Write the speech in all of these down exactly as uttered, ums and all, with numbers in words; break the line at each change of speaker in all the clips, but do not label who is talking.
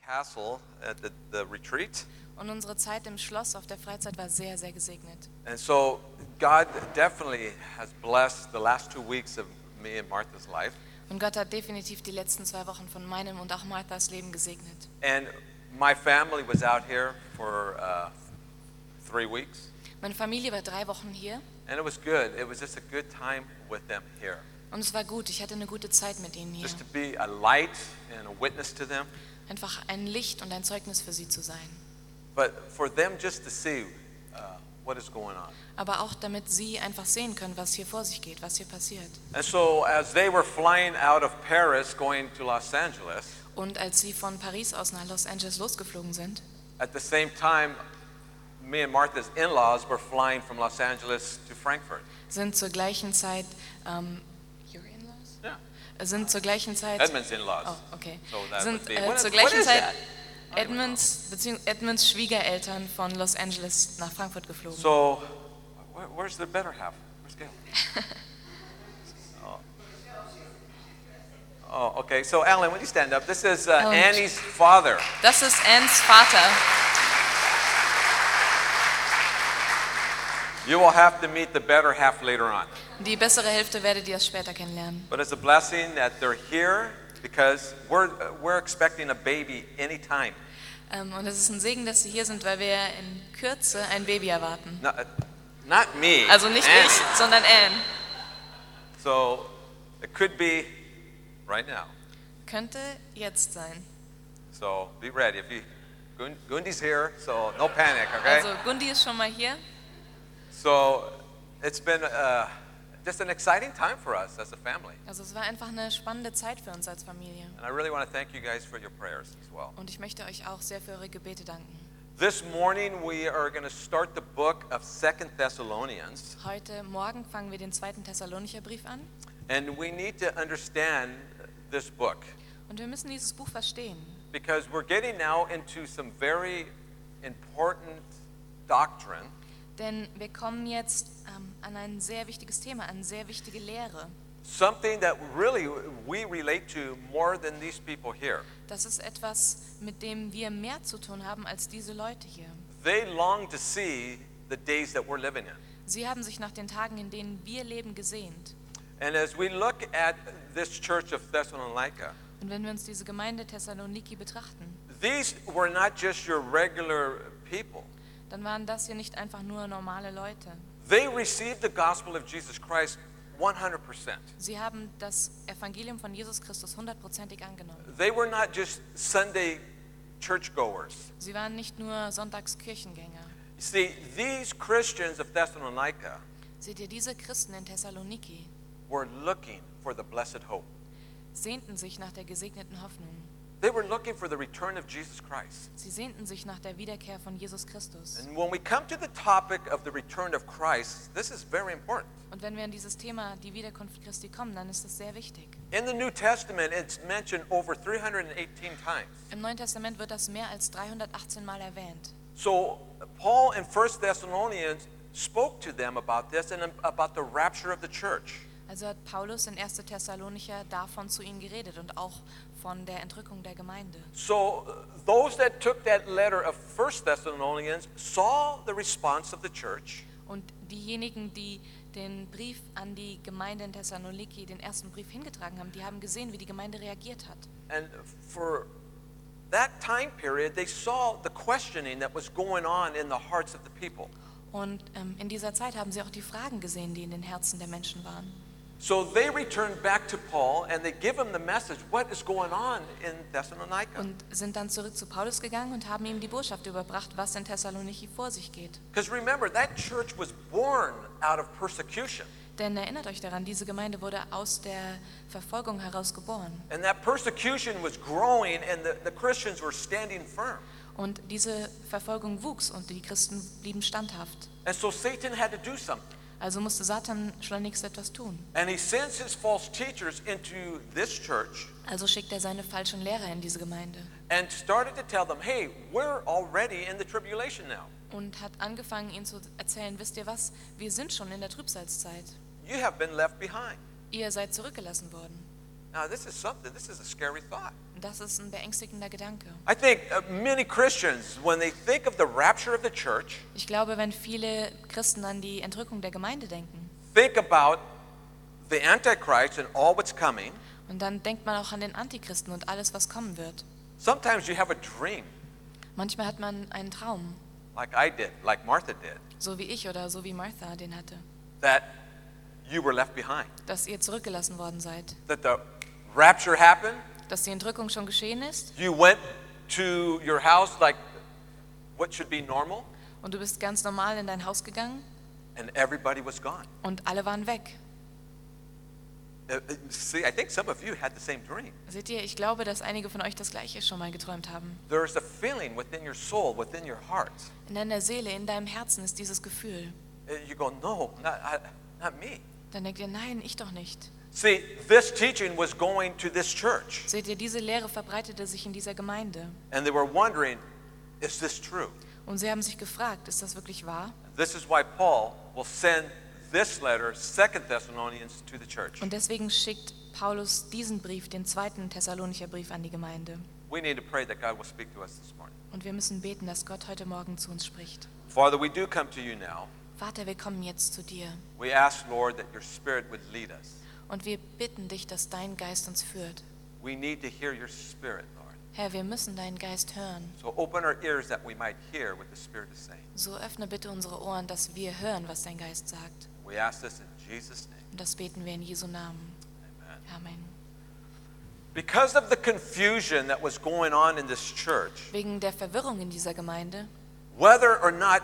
castle at the, the retreat.
Und unsere Zeit im Schloss auf der Freizeit war sehr, sehr gesegnet.
And so God definitely has blessed the last two weeks of me and Martha's life.
Und Gott hat definitiv die letzten zwei Wochen von meinem und auch Marthas Leben gesegnet.
And my family was out here for uh, three weeks.
Meine Familie war drei Wochen hier
And it was good. It was just a good time with them here.
und es war gut. Ich hatte eine gute Zeit mit ihnen hier.
Just to be a light and a witness to them.
Einfach ein Licht und ein Zeugnis für sie zu sein.
But for them just to see uh, what is going on.
Aber auch damit sie einfach sehen können, was hier vor sich geht, was hier passiert.
And so as they were flying out of Paris going to Los Angeles,
Und als sie von Paris aus nach Los Angeles losgeflogen sind,
at the same time, me and Martha's in-laws were flying from Los Angeles to Frankfurt.
sind zur gleichen Zeit ähm, your in-laws?
Yeah.
Sind zur gleichen Zeit
Edmund's in-laws.
Oh, okay.
So that
Sind
would be-
äh,
what is-
zur
what
gleichen
is
Zeit
that?
Edmunds bzw. Edmunds Schwiegereltern von Los Angeles nach Frankfurt geflogen.
So, where, where's the better half? Where's Gail? oh. oh, okay. So, Alan, when you stand up, this is uh,
Alan.
Annie's father.
Das ist Anns Vater.
You will have to meet the better half later on.
Die bessere Hälfte werdet ihr erst später kennenlernen.
But it's a blessing that they're here because we're, uh, we're expecting a baby anytime.
Ähm, und es ist ein Segen, dass sie hier sind, weil wir in Kürze ein Baby erwarten.
Not, uh, not me.
Also nicht
Annie.
ich, sondern Anne.
So, it could be right now.
Könnte jetzt sein.
So, be ready. If you, Gun- Gundi's here, so no panic, okay?
Also Gundi ist schon mal hier.
So it's been uh, just an exciting time for us as a family.
Also es war einfach eine spannende Zeit für uns als Familie.
And I really want to thank you guys for your prayers as well.
Und ich möchte euch auch sehr für eure Gebete danken.
This morning we are going to start the book of Second Thessalonians.
Heute Morgen fangen wir den zweiten Thessalonicher Brief an.
And we need to understand this book
Und wir müssen dieses Buch verstehen.
because we're getting now into some very important doctrine.
Denn wir kommen jetzt ähm, an ein sehr wichtiges Thema, an eine sehr wichtige Lehre.
Something that really we relate to more than these people here.
Das ist etwas, mit dem wir mehr zu tun haben als diese Leute hier.
They long to see the days that we're living in.
Sie haben sich nach den Tagen, in denen wir leben, gesehnt.
And as we look at this church of Thessalonica,
Und wenn wir uns diese Gemeinde Thessaloniki betrachten,
these were not just your regular people.
dann waren das hier nicht einfach nur normale Leute.
They received the gospel of Jesus Christ one hundred percent.
Sie haben das Evangelium von Jesus Christus hundertprozentig angenommen.
They were not just Sunday churchgoers.
Sie waren nicht nur Sonntagskirchengänger.
You see, these Christians of Thessalonica
Seht ihr, diese Christen in Thessaloniki
were looking for the blessed hope.
sehnten sich nach der gesegneten Hoffnung.
They were looking for the return of Jesus Christ.
Sie sehnten sich nach der Wiederkehr von Jesus Christus.
And when we come to the topic of the return of Christ, this is very important.
Und wenn wir an dieses Thema, die Wiederkunft Christi, kommen, dann ist das sehr wichtig.
In the New Testament, it's mentioned over three hundred eighteen times.
Im Neuen Testament wird das mehr als dreihundertachtzehn Mal erwähnt.
So Paul in First Thessalonians spoke to them about this and about the rapture of the church.
Also hat Paulus in erster Thessalonicher davon zu ihnen geredet und auch von der Entrückung der Gemeinde.
So uh, those that took that letter of First Thessalonians saw the response of the church.
Und diejenigen, die den Brief an die Gemeinde in Thessaloniki, den ersten Brief hingetragen haben, die haben gesehen, wie die Gemeinde reagiert hat.
And for that time period, they saw the questioning that was going on in the hearts of the people.
Und ähm, in dieser Zeit haben sie auch die Fragen gesehen, die in den Herzen der Menschen waren.
So they returned back to Paul and they give him the message, what is going on in Thessalonica?
Und sind dann zurück zu Paulus gegangen und haben ihm die Botschaft überbracht, was in Thessaloniki vor sich geht.
Because remember, that church was born out of persecution.
Denn erinnert euch daran, diese Gemeinde wurde aus der Verfolgung heraus geboren.
And that persecution was growing and the, the Christians were standing firm.
Und diese Verfolgung wuchs und die Christen blieben standhaft.
And so Satan had to do something.
Also musste Satan schleunigst etwas tun.
And he sends his false teachers into this church
Also schickt er seine falschen Lehrer in diese Gemeinde
and started to tell them, hey, we're already in the tribulation now.
und hat angefangen, ihnen zu erzählen, wisst ihr was, wir sind schon in der Trübsalzeit.
You have been left behind.
Ihr seid zurückgelassen worden.
Now, this is something, this is a scary thought.
Und das ist ein beängstigender Gedanke.
I think uh, many Christians, when they think of the rapture of the church,
Ich glaube, wenn viele Christen an die Entrückung der Gemeinde denken,
think about the Antichrist and all what's coming,
und dann denkt man auch an den Antichristen und alles, was kommen wird.
sometimes you have a dream,
Manchmal hat man einen Traum,
like I did, like Martha did,
so wie ich oder so wie Martha den hatte,
that you were left behind,
dass ihr zurückgelassen worden seid,
that the rapture happened,
dass die Entrückung schon geschehen ist
you went to your house like what should be normal,
und du bist ganz normal in dein Haus gegangen
and everybody was gone.
und alle waren weg.
Uh, uh, See, I think some of you had the same dream.
Seht ihr, ich glaube, dass einige von euch das Gleiche schon mal geträumt haben.
There's a feeling within your soul, within your heart.
In deiner Seele, in deinem Herzen ist dieses Gefühl.
Uh, You go, no, not, I, not me.
Dann denkt ihr, nein, ich doch nicht.
See, this teaching was going to this church,
Seht ihr, diese Lehre verbreitete sich in dieser Gemeinde.
and they were wondering, is this true?
Und sie haben sich gefragt, ist das wirklich wahr?
This is why Paul will send this letter, Second Thessalonians, to the church.
Und deswegen schickt Paulus diesen Brief, den zweiten Thessalonicher Brief, an die Gemeinde.
We need to pray that God will speak to us this morning.
Und wir müssen beten, dass Gott heute Morgen zu uns spricht.
Father, we do come to you now.
Vater, wir kommen jetzt zu dir.
We ask, Lord, that your Spirit would lead us.
Und wir bitten dich, dass dein Geist uns führt.
We need to hear your Spirit, Lord.
Herr, wir müssen deinen Geist hören.
So open our ears that we might hear what the Spirit is saying.
So öffne bitte unsere Ohren, dass wir hören, was dein Geist sagt.
We ask this in Jesus' name.
Und das beten wir in Jesu Namen.
Amen.
Amen.
Because of the confusion that was going on in this church,
Wegen der Verwirrung in dieser Gemeinde,
whether or not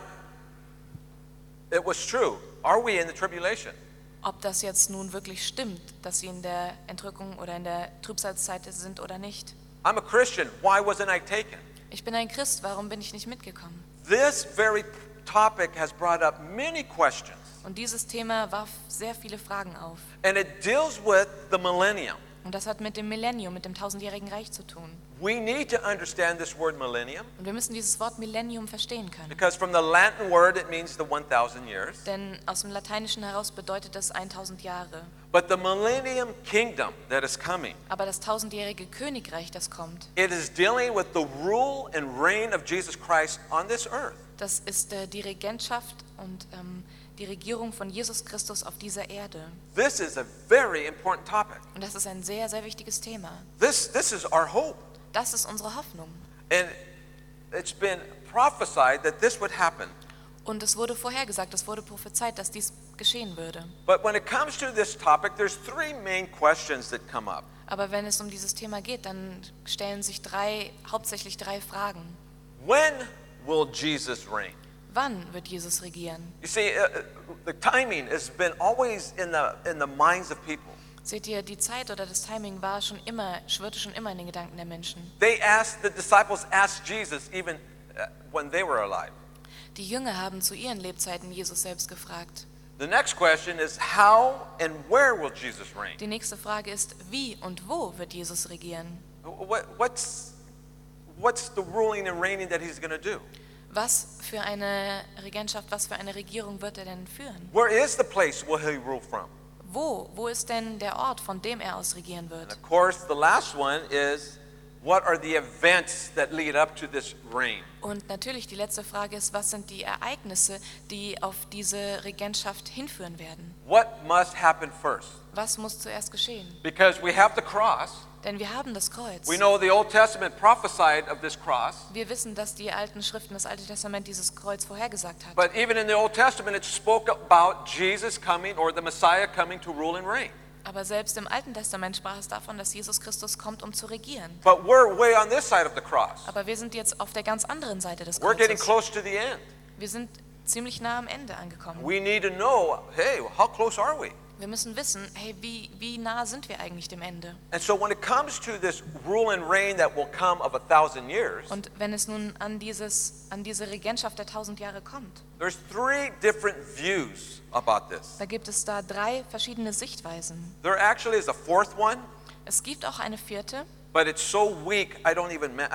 it was true, are we in the tribulation?
ob das jetzt nun wirklich stimmt, dass sie in der Entrückung oder in der Trübsalzeit sind oder nicht.
I'm a Christian. Why wasn't I taken?
Ich bin ein Christ, warum bin ich nicht mitgekommen?
This very topic has brought up many questions,
Und dieses Thema warf sehr viele Fragen auf.
and it deals with the millennium.
Und das hat mit dem Millennium, mit dem tausendjährigen Reich zu tun.
We need to understand this word millennium
Und wir müssen dieses Wort Millennium verstehen können.
because from the Latin word it means the one thousand years.
Denn aus dem Lateinischen heraus bedeutet das tausend Jahre.
But the millennium kingdom that is coming,
Aber das tausendjährige Königreich, das kommt,
it is dealing with the rule and reign of Jesus Christ on this earth.
das ist äh, die Regentschaft und ähm, die Regierung von Jesus Christus auf dieser Erde.
This is a very important topic.
Und das ist ein sehr, sehr wichtiges Thema.
This, this is our hope.
Das ist unsere Hoffnung.
And it's been prophesied that this would happen.
Und es wurde vorhergesagt, es wurde prophezeit, dass dies geschehen würde.
But when it comes to this topic, there's three main questions that come up.
Aber wenn es um dieses Thema geht, dann stellen sich drei, hauptsächlich drei Fragen.
When will Jesus reign?
Wann wird Jesus regieren?
You see, uh, uh, the timing has been always in the, in the minds of people.
Seht ihr, die Zeit oder das Timing war schon immer, schwirrte schon immer in den Gedanken der Menschen.
They asked, the disciples asked Jesus even uh, when they were alive.
Die Jünger haben zu ihren Lebzeiten Jesus selbst gefragt.
The next question is how and where will Jesus reign?
Die nächste Frage ist, wie und wo wird Jesus regieren?
What, what's, what's the ruling and reigning that he's going to do?
Was für eine Regentschaft, was für eine Regierung wird er denn führen?
Where is the place will he rule from?
Wo? Wo ist denn der Ort, von dem er aus regieren
And
wird?
of course, the last one is what are the events that lead up to this reign?
Und natürlich die letzte Frage ist, was sind die Ereignisse, die auf diese Regentschaft hinführen werden?
What must happen first?
Was muss zuerst geschehen?
Because we have the cross.
Denn wir haben das Kreuz.
We know the Old Testament prophesied of this cross.
Wir wissen, dass die alten Schriften, das Alte Testament dieses Kreuz vorhergesagt hat.
But even in the Old Testament, it spoke about Jesus coming or the Messiah coming to rule and reign.
Aber selbst im Alten Testament sprach es davon, dass Jesus Christus kommt, um zu regieren.
But we're way on this side of the cross.
Aber wir sind jetzt auf der ganz anderen Seite des
We're getting
Kreuzes.
close to the end.
Wir sind ziemlich nah am Ende angekommen.
We need to know, hey, how close are we?
Wir müssen wissen, hey, wie, wie nah sind wir eigentlich dem Ende?
And so when it comes to this rule and reign that will come of a thousand years,
Und wenn es nun an, dieses, an diese Regentschaft der tausend Jahre kommt,
there's three different views about this.
da gibt es da drei verschiedene Sichtweisen.
There actually is a fourth one,
Es gibt auch eine vierte,
but it's so weak, I don't even, ma- I don't, e-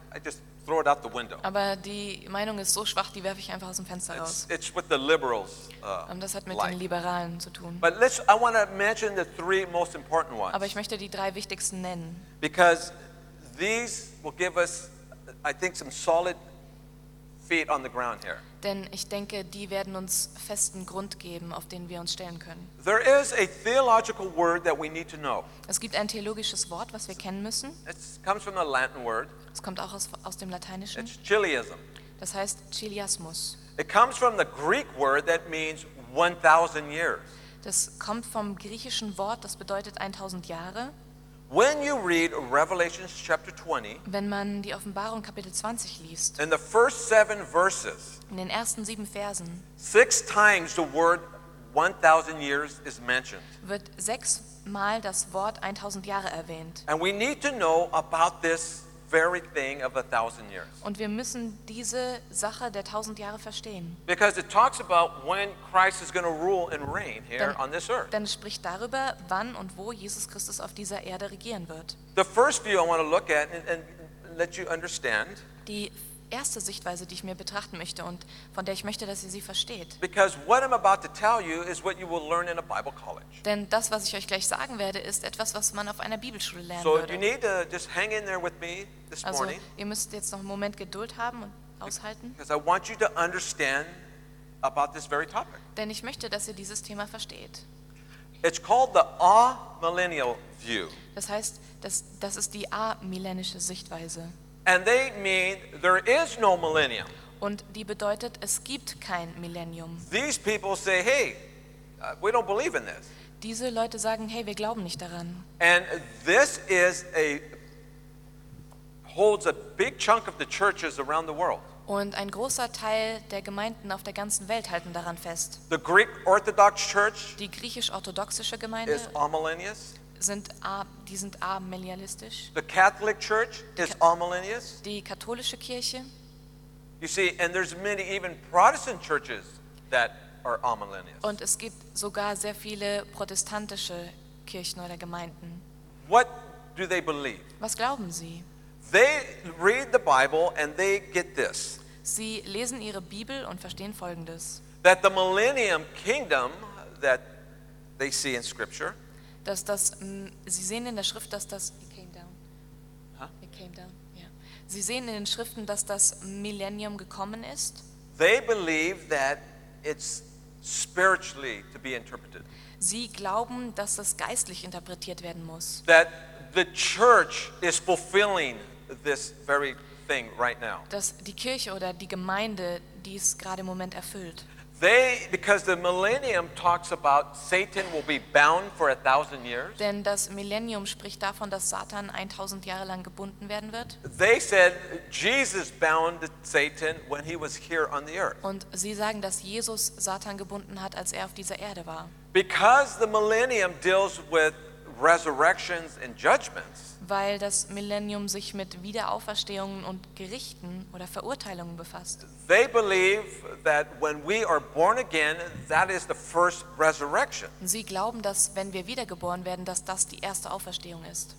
I just throw it out the window.
Aber die Meinung ist so schwach, die werfe ich einfach aus dem Fenster
It's,
raus.
it's what the liberals uh,
Und das hat mit
like.
den Liberalen zu tun.
But let's, I want to mention the three most important ones.
Aber ich möchte die drei wichtigsten nennen,
Because these will give us, I think, some solid feet on the ground here.
denn ich denke, die werden uns festen Grund geben, auf den wir uns stellen können.
There is a theological word that we need to know.
Es gibt ein theologisches Wort, was wir kennen müssen.
It comes from the Latin word.
Es kommt auch aus, aus dem Lateinischen.
It's chiliasm.
Das heißt Chiliasmus.
It comes from the Greek word that means one thousand years.
Das kommt vom griechischen Wort, das bedeutet tausend Jahre.
When you read Revelation chapter twenty,
Wenn man die Offenbarung Kapitel zwanzig liest,
in the first seven verses,
in den ersten sieben Versen,
six times the word one thousand years is mentioned.
wird sechsmal das Wort tausend Jahre erwähnt.
And we need to know about this very thing of a thousand years.
Und wir müssen diese Sache der tausend Jahre verstehen.
Because it talks about when Christ is going to rule and reign here
Denn,
on this earth.
denn es spricht darüber, wann und wo Jesus Christus auf dieser Erde regieren wird.
The first view I want to look at and, and let you understand,
Die erste Sichtweise, die ich mir betrachten möchte und von der ich möchte, dass ihr sie versteht.
because what I'm about to tell you is what you will learn in a Bible college.
Denn das, was ich euch gleich sagen werde, ist etwas, was man auf einer Bibelschule lernen
So you
würde.
need to just hang in there with me this
Also
morning,
ihr müsst jetzt noch einen Moment Geduld haben und aushalten,
because I want you to understand about this very topic.
denn ich möchte, dass ihr dieses Thema versteht.
It's called the amillennial view.
Das heißt, das, das ist die amillenische Sichtweise.
And they mean there is no millennium.
Und die bedeutet, es gibt kein Millennium.
These people say, hey, uh, we don't believe in this.
Diese Leute sagen, hey, wir glauben nicht daran.
And this is a holds a big chunk of the churches around the world.
Und ein großer Teil der Gemeinden auf der ganzen Welt halten daran fest.
The Greek Orthodox Church
Die griechisch-orthodoxische Gemeinde
is amillennialist.
sind, a, die sind amillennialistisch.
The Catholic Church is amillennialist.
Die katholische Kirche,
You see, and there's many even Protestant churches that are amillennialists.
und es gibt sogar sehr viele protestantische Kirchen oder Gemeinden.
What do they believe?
Was glauben sie?
They read the Bible and they get this,
Sie lesen ihre Bibel und verstehen Folgendes,
that the millennium kingdom that they see in Scripture
dass das, mm, sie sehen in der Schrift, dass das, it came down,
Huh?
it came down, ja. Sie sehen in den Schriften, dass das Millennium gekommen ist.
they believe that it's spiritually to be interpreted.
Sie glauben, dass das geistlich interpretiert werden muss.
That the church is fulfilling this very thing right now.
Dass die Kirche oder die Gemeinde dies gerade im Moment erfüllt.
They, because the millennium talks about Satan will be bound for a thousand years.
Denn das Millennium spricht davon, dass Satan tausend Jahre lang gebunden werden wird.
They said Jesus bound Satan when he was here on the earth.
Und sie sagen, dass Jesus Satan gebunden hat, als er auf dieser Erde war.
Because the millennium deals with resurrections and judgments,
Weil das Millennium sich mit Wiederauferstehungen und Gerichten oder Verurteilungen befasst.
they believe that when we are born again, that is the first resurrection.
Sie glauben, dass wenn wir wiedergeboren werden, dass das die erste Auferstehung ist.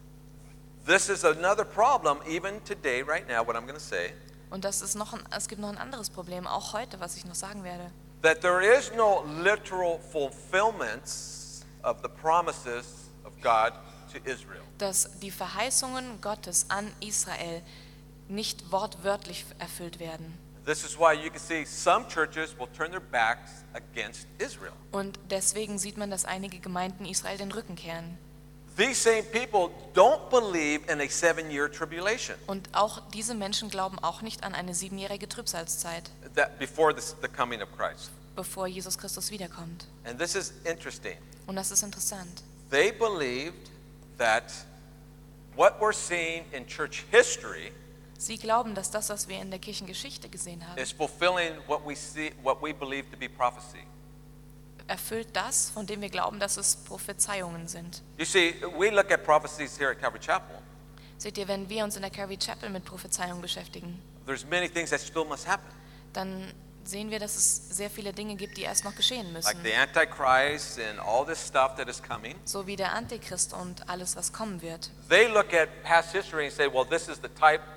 This is another problem even today, right now, what I'm going to say,
Und das ist noch ein, es gibt noch ein anderes Problem, auch heute, was ich noch sagen werde.
that there is no literal fulfillments of the promises of God to Israel.
Dass die Verheißungen Gottes an Israel nicht wortwörtlich erfüllt werden.
This is why you can see some churches will turn their backs against Israel.
Und deswegen sieht man, dass einige Gemeinden Israel den Rücken kehren.
These same people don't believe in a seven-year tribulation
Und auch diese Menschen glauben auch nicht an eine siebenjährige Trübsalzeit,
that before this, the coming of Christ.
bevor Jesus Christus wiederkommt.
And this is interesting.
Und das ist interessant.
They believed that what we're seeing in church history
Sie glauben, dass das, was wir in der Kirchengeschichte gesehen haben,
is fulfilling what we see, what we believe to be prophecy.
erfüllt das, von dem wir glauben, dass es Prophezeiungen sind.
You see, we look at prophecies here at Calvary Chapel.
Seht ihr, wenn wir uns in der Calvary Chapel mit Prophezeiungen beschäftigen,
There's many things that still must happen,
dann sehen wir, dass es sehr viele Dinge gibt, die erst noch geschehen müssen.
like the Antichrist and all this stuff that is coming.
So wie der Antichrist und alles, was kommen wird.
They look at past history and say, well, this is the type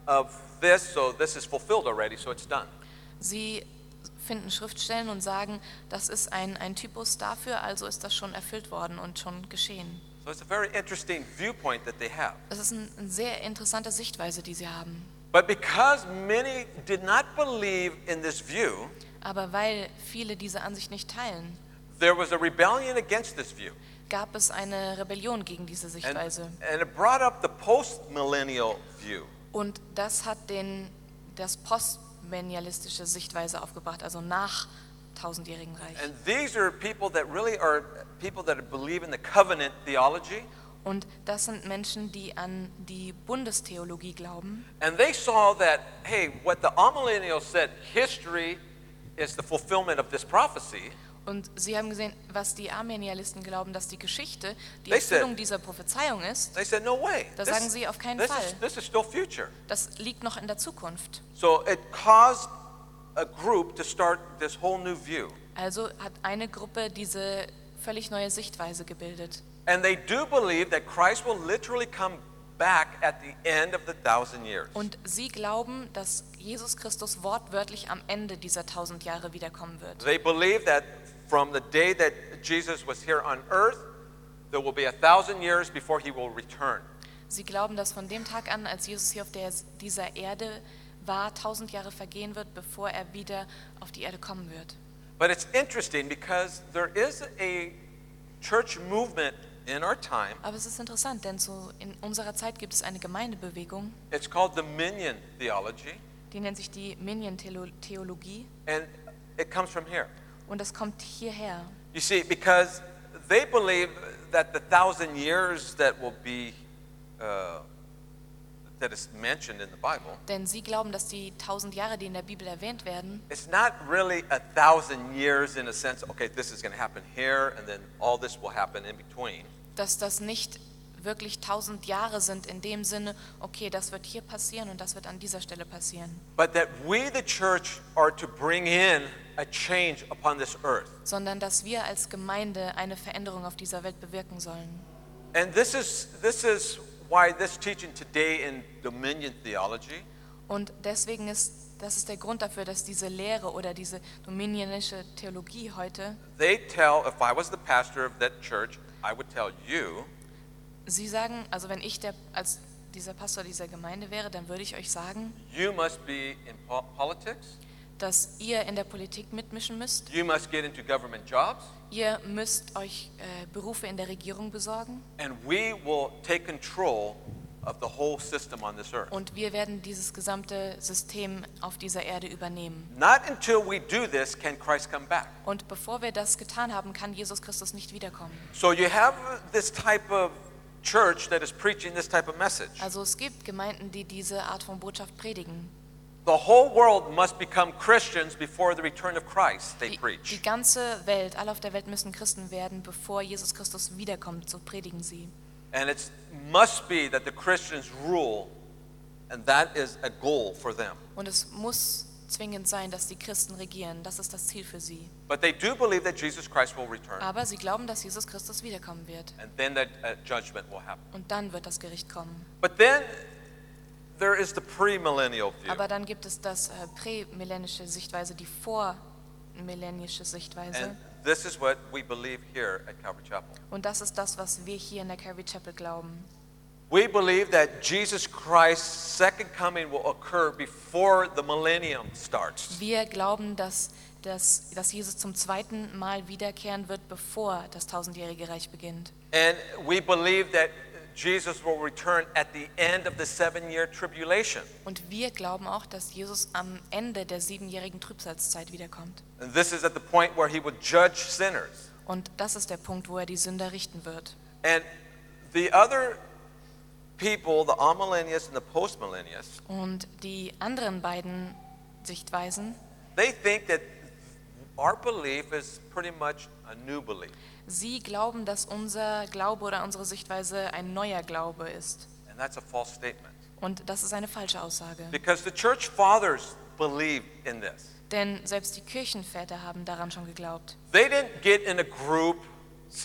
of this, so this is fulfilled already, so it's done.
Sie finden Schriftstellen und sagen, das ist ein, ein Typus dafür, also ist das schon erfüllt worden und schon geschehen.
So it's a very interesting viewpoint that they have.
Das ist ein, eine sehr interessante Sichtweise, die sie haben.
But because many did not believe in this view,
Aber weil viele diese Ansicht nicht teilen,
there was a rebellion against this view.
gab es eine Rebellion gegen diese
And,
Sichtweise.
and it brought up the post-millennial view.
Und das hat den, das postmillennialistische Sichtweise aufgebracht, also nach tausendjährigen Reich.
And these are people that really are people that believe in the covenant theology.
Und das sind Menschen, die an die Bundestheologie glauben.
And they saw that, hey, what the amillennials said, history is the fulfillment of this prophecy.
Und sie haben gesehen, was die Armenialisten glauben, dass die Geschichte die
They said-
Erfüllung dieser Prophezeiung ist.
They said, no way.
Da
This-
sagen sie auf keinen
this
Fall.
Is, this is still future.
Das liegt noch in der Zukunft.
So it caused a group to start this whole new view.
Also hat eine Gruppe diese völlig neue Sichtweise gebildet.
And they do believe that Christ will literally come back at the end of the thousand years.
Und sie glauben, dass Jesus Christus wortwörtlich am Ende dieser tausend Jahre wiederkommen wird.
They believe that from the day that Jesus was here on earth, there will be a thousand years before he will return.
Sie glauben, dass von dem Tag an, als Jesus hier auf der, dieser Erde war, tausend Jahre vergehen wird, bevor er wieder auf die Erde kommen wird.
But it's interesting because there is a church movement in our time.
Aber es ist interessant, denn so in unserer Zeit gibt es eine Gemeindebewegung,
It's called the Minion theology,
die nennt sich die Minion-Theologie,
and it comes from here.
und das kommt hierher.
You see, because they believe that the thousand years that will be uh, that is mentioned in the Bible,
Denn sie glauben, dass die tausend Jahre, die in der Bibel erwähnt werden,
it's not really a thousand years in a sense. Okay, this is going to happen here, and then all this will happen in between.
dass das nicht wirklich tausend Jahre sind in dem Sinne, okay, das wird hier passieren und das wird an dieser Stelle passieren,
But that we, the church, are to bring in a change upon this earth.
sondern dass wir als Gemeinde eine Veränderung auf dieser Welt bewirken sollen.
And this is this is why this teaching today in Dominion theology
Und deswegen ist, das ist der Grund dafür, dass diese Lehre oder diese dominionische Theologie heute,
they tell, if I was the pastor of that church, I would tell you
sie sagen, also wenn ich der, als dieser Pastor dieser Gemeinde wäre, dann würde ich euch sagen,
you must be in po- politics,
dass ihr in der Politik mitmischen müsst.
you must get into government jobs,
Ihr müsst euch äh, Berufe in der Regierung besorgen
and we will take control of the whole system on this earth.
und wir werden dieses gesamte System auf dieser Erde übernehmen.
Not until we do this can Christ come back.
Und bevor wir das getan haben, kann Jesus Christus nicht wiederkommen.
So you have this type of church that is preaching this type of message.
Also es gibt Gemeinden, die diese Art von Botschaft predigen.
The whole world must become Christians before the return of Christ, they
Die,
preach.
die ganze Welt, alle auf der Welt müssen Christen werden, bevor Jesus Christus wiederkommt, so predigen sie.
And it must be that the Christians rule, and that is a goal for them.
Und es muss zwingend sein, dass die Christen regieren. Das ist das Ziel für sie.
But they do believe that Jesus Christ will return,
Aber sie glauben, dass Jesus Christus wiederkommen wird.
and then that uh, judgment will happen.
Und dann wird das Gericht kommen.
But then there is the premillennial view.
Aber dann gibt es das äh, prämillenische Sichtweise, die vormillenische Sichtweise.
And this is what we believe here at Calvary Chapel.
Und das ist das, was wir hier in der Calvary Chapel glauben.
We believe that Jesus Christ's second coming will occur before the millennium starts.
Wir glauben, dass, dass, dass Jesus zum zweiten Mal wiederkehren wird, bevor das tausendjährige Reich beginnt.
And we believe that Jesus will return at the end of the seven-year tribulation.
Und wir glauben auch, dass Jesus am Ende der siebenjährigen Trübsalzeit wiederkommt.
And this is at the point where he will judge sinners.
Und das ist der Punkt, wo er die Sünder richten wird.
And the other people, the amillennialists and the postmillennialists,
Und die anderen beiden Sichtweisen,
they think that our belief is pretty much a new belief.
sie glauben, dass unser Glaube oder unsere Sichtweise ein neuer Glaube ist.
And that's a false statement.
Und das ist eine falsche Aussage.
Because the church fathers believed in this.
Denn selbst die Kirchenväter haben daran schon geglaubt.
They didn't get in a group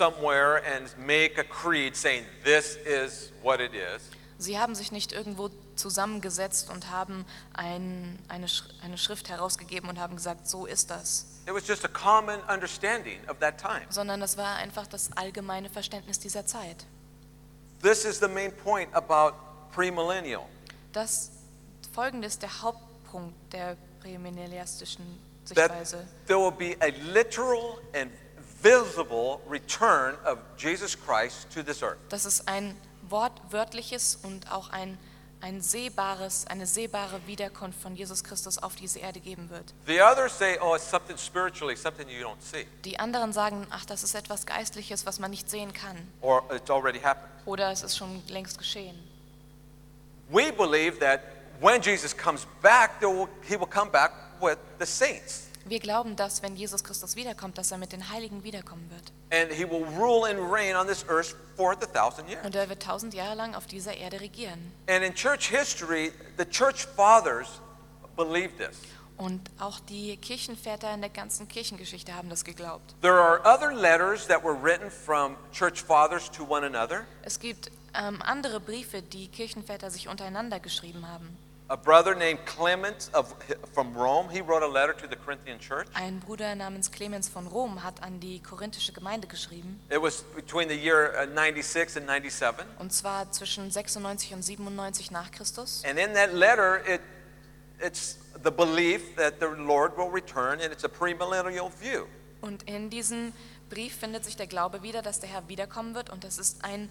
somewhere and make a creed saying this is what it is.
Sie haben sich nicht irgendwo zusammengesetzt und haben ein, eine, Sch- eine Schrift herausgegeben und haben gesagt, so ist das.
It was just a common understanding of that time.
Sondern das war einfach das allgemeine Verständnis dieser Zeit.
This is the main point about premillennial.
Das Folgende ist der Hauptpunkt der prämillennialistischen
That
Sichtweise.
there will be a literal and visible return of Jesus Christ to this earth.
Dass es ein wortwörtliches und auch ein, ein sehbares, eine sehbare Wiederkunft von Jesus Christus auf diese Erde geben wird.
The others say, oh, it's something spiritually, something you don't see,
Die anderen sagen, ach, das ist etwas Geistliches, was man nicht sehen kann.
or it's already happened.
Oder es ist schon längst geschehen.
We believe that when Jesus comes back, there will, he will come back with the saints.
Wir glauben, dass wenn Jesus Christus wiederkommt, dass er mit den Heiligen wiederkommen wird.
And he will rule and reign on this earth for the thousand years.
Und er wird tausend Jahre lang auf dieser Erde regieren.
And in church history, the church fathers believed this.
Und auch die Kirchenväter in der ganzen Kirchengeschichte haben das geglaubt.
There are other letters that were written from church fathers to one another.
Es gibt ähm, andere Briefe, die Kirchenväter sich untereinander geschrieben haben.
A brother named Clement of, from Rome, he wrote a letter to the Corinthian church.
Ein Bruder namens Clemens von Rom hat an die korinthische Gemeinde geschrieben.
It was between the year uh, ninety-six and ninety-seven.
Und zwar zwischen sechsundneunzig und siebenundneunzig nach Christus.
And in that letter, it, it's the belief that the Lord will return, and it's a premillennial view.
Und in diesem Brief findet sich der Glaube wieder, dass der Herr wiederkommen wird. Und das ist ein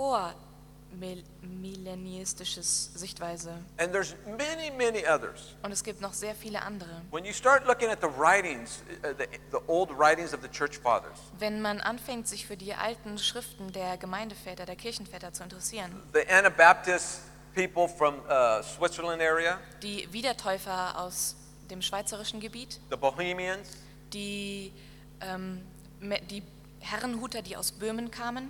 vormillenistisches Sichtweise.
And there's many, many others.
Und es gibt noch sehr viele andere.
When you start looking at the writings, uh, the, the old writings of the church fathers,
Wenn man anfängt, sich für die alten Schriften der Gemeindeväter, der Kirchenväter zu interessieren,
the Anabaptist people from uh, Switzerland area,
die Wiedertäufer aus dem schweizerischen Gebiet,
the Bohemians,
die, ähm, me- die Herrenhuter, die aus Böhmen kamen,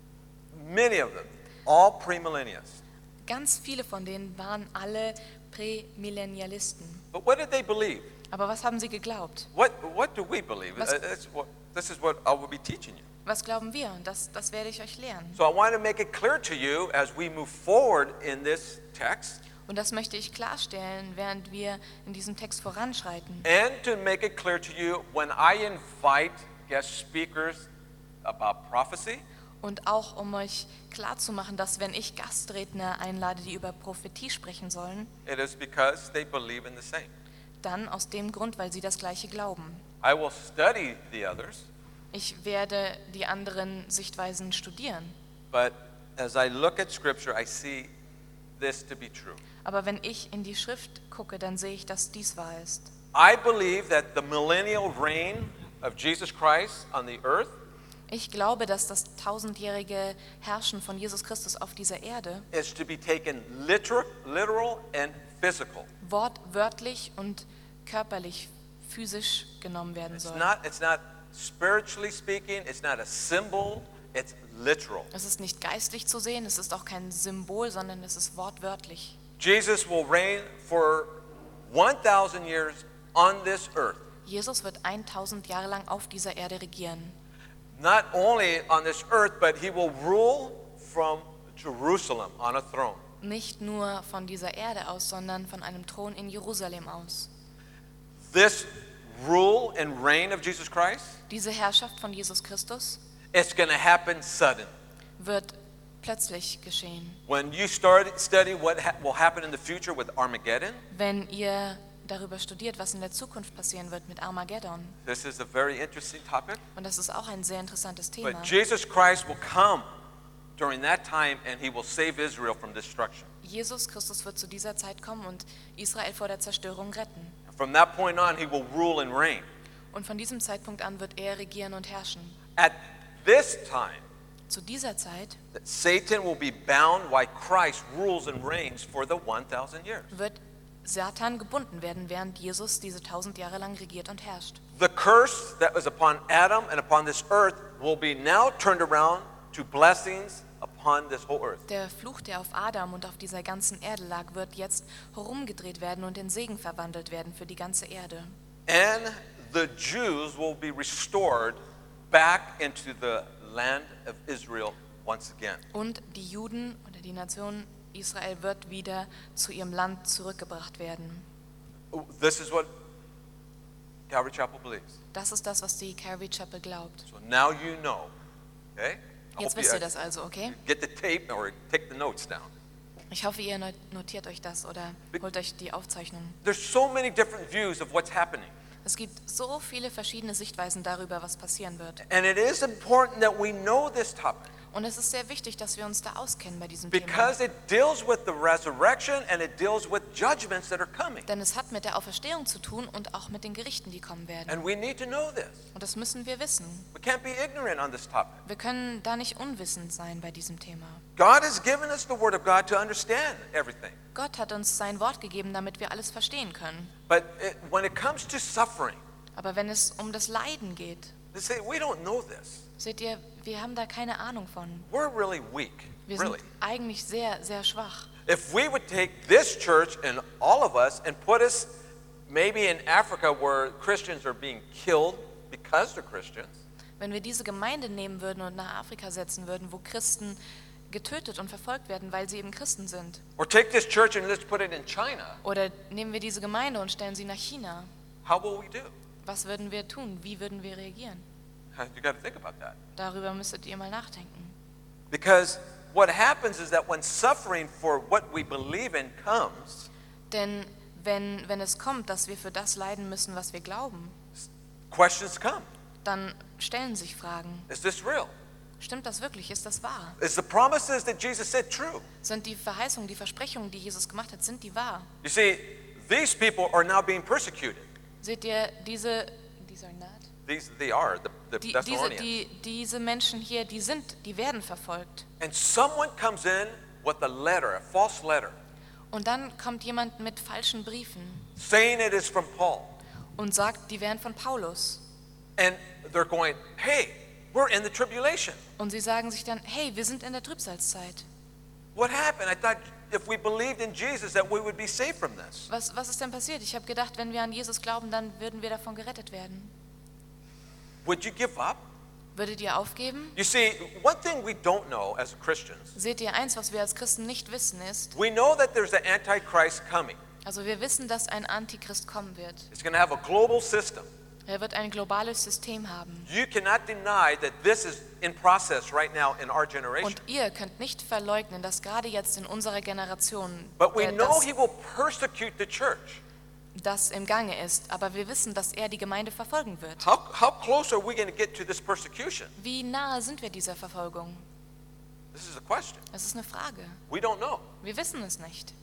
many of them, all premillennialists.
ganz viele von denen waren alle Prämillennialisten.
But what did they believe?
Aber was haben sie geglaubt?
What, what do we believe?
Was-
Uh, that's what, this is what I will be teaching you.
Was glauben wir? Und das, das werde ich euch lehren.
So I want to make it clear to you as we move forward in this text,
Und das möchte ich klarstellen, während wir in diesem Text voranschreiten.
and to make it clear to you when I invite guest speakers about prophecy,
Und auch um euch klarzumachen, dass wenn ich Gastredner einlade, die über Prophetie sprechen sollen,
it is because they believe in the same.
dann aus dem Grund, weil sie das Gleiche glauben.
I will study the others,
Ich werde die anderen Sichtweisen studieren.
but as I look at Scripture, I see this to be true.
Aber wenn ich in die Schrift gucke, dann sehe ich, dass dies wahr ist.
I believe that the millennial reign of Jesus Christ on the earth
Ich glaube, dass das tausendjährige Herrschen von Jesus Christus auf dieser Erde
is to be taken literal, literal and physical.
wortwörtlich und körperlich, physisch genommen werden
It's
soll.
not, it's not spiritually speaking, it's not a symbol, it's literal.
Es ist nicht geistlich zu sehen, es ist auch kein Symbol, sondern es ist wortwörtlich.
Jesus will reign for one thousand years on this earth.
Jesus wird tausend Jahre lang auf dieser Erde regieren.
Not only on this earth, but he will rule from Jerusalem on a throne.
Nicht nur von dieser Erde aus, sondern von einem Thron in Jerusalem aus.
This rule and reign of Jesus Christ,
Diese Herrschaft von Jesus Christus
it's going to happen sudden.
wird plötzlich geschehen.
When you start studying what ha- will happen in the future with Armageddon,
Wenn ihr darüber studiert, was in der Zukunft passieren wird mit Armageddon,
this is a very interesting topic.
und das ist auch ein sehr interessantes Thema,
But Jesus Christ will come during that time and he will save Israel from destruction.
Jesus Christus wird zu dieser Zeit kommen und Israel vor der Zerstörung retten.
From that point on, he will rule and reign.
Und von diesem Zeitpunkt an wird er regieren und herrschen.
At this time,
Zu dieser Zeit
that Satan will be bound while Christ rules and reigns for the one thousand years.
wird Satan gebunden werden, während Jesus diese tausend Jahre lang regiert und herrscht.
The curse that was upon Adam and upon this earth will be now turned around to blessings upon this whole earth.
Der Fluch, der auf Adam und auf dieser ganzen Erde lag, wird jetzt herumgedreht werden und in Segen verwandelt werden für die ganze Erde.
And the Jews will be restored back into the land of Israel once again.
Und die Juden oder die Nation Israel wird wieder zu ihrem Land zurückgebracht werden.
This is what Calvary Chapel believes.
Das ist das, was die Calvary Chapel glaubt.
So now you know, okay? I
Jetzt
hope
wisst
you
ihr das also, okay?
get the tape or take the notes down.
Ich hoffe, ihr not- notiert euch das oder holt euch die Aufzeichnung.
There's so many different views of what's happening.
Es gibt so viele verschiedene Sichtweisen darüber, was passieren wird.
And it is important that we know this topic
Und es ist sehr wichtig, dass wir uns da auskennen bei diesem Thema.
because it deals with the resurrection and it deals with judgments that are coming.
Denn es hat mit der Auferstehung zu tun und auch mit den Gerichten, die kommen werden.
And we need to know this.
Und das müssen wir wissen.
We can't be ignorant on this topic.
Wir können da nicht unwissend sein bei diesem Thema.
God has given us the Word of God to understand everything.
Gott hat uns sein Wort gegeben, damit wir alles verstehen können.
But it, when it comes to suffering,
Aber wenn es um das Leiden geht,
they say, we don't know this.
seht ihr, wir haben da keine Ahnung von.
We're really weak,
Wir
really.
sind eigentlich sehr, sehr schwach.
If we would take this church and all of us and put us maybe in Africa where Christians are being killed because they're Christians,
Wenn wir diese Gemeinde nehmen würden und nach Afrika setzen würden, wo Christen getötet und verfolgt werden, weil sie eben Christen sind.
or take this church and let's put it in China,
Oder nehmen wir diese Gemeinde und stellen sie nach China.
how will we do?
Was würden wir tun? Wie würden wir reagieren?
You got to think about that.
Darüber müsstet ihr mal nachdenken.
Because what happens is that when suffering for what we believe in comes,
Denn wenn, wenn es kommt, dass wir für das leiden müssen, was wir glauben,
questions come.
dann stellen sich Fragen.
Is this real?
Stimmt das wirklich? Ist das wahr?
Is the promises that Jesus said true?
Sind die Verheißungen, die Versprechungen, die Jesus gemacht hat, sind die wahr?
You see, these people are now being persecuted.
Seht ihr, diese, these are not,
These they are the, the
die, diese,
Thessalonians.
die, diese Menschen hier, die sind, die werden verfolgt.
And someone comes in with a letter, a false letter,
Und dann kommt jemand mit falschen Briefen
saying it is from Paul.
und sagt, die wären von Paulus.
And they're going, hey, we're in the tribulation.
Und sie sagen sich dann, hey, wir sind in der Trübsalzeit.
What happened? I thought if we believed in Jesus that we would be saved from this.
Was, was ist denn passiert? Ich habe gedacht, wenn wir an Jesus glauben, dann würden wir davon gerettet werden.
Would you give up?
Würdet ihr aufgeben?
You see, one thing we don't know as Christians,
Seht ihr, eins, was wir als Christen nicht wissen, ist,
we know that there's an antichrist coming.
also wir wissen, dass ein Antichrist kommen wird.
It's going to have a global system.
Er wird ein globales System haben.
You cannot deny that this is in process right now in our generation.
Und ihr könnt nicht verleugnen, dass gerade jetzt in unserer Generation
But we
äh,
know
das,
he will persecute the church.
das im Gange ist. Aber wir wissen, dass er die Gemeinde verfolgen wird.
How, how close are we going to get to this persecution?
Wie nahe sind wir dieser Verfolgung?
This is a question.
Das ist eine Frage.
We don't know.
Wir wissen es nicht.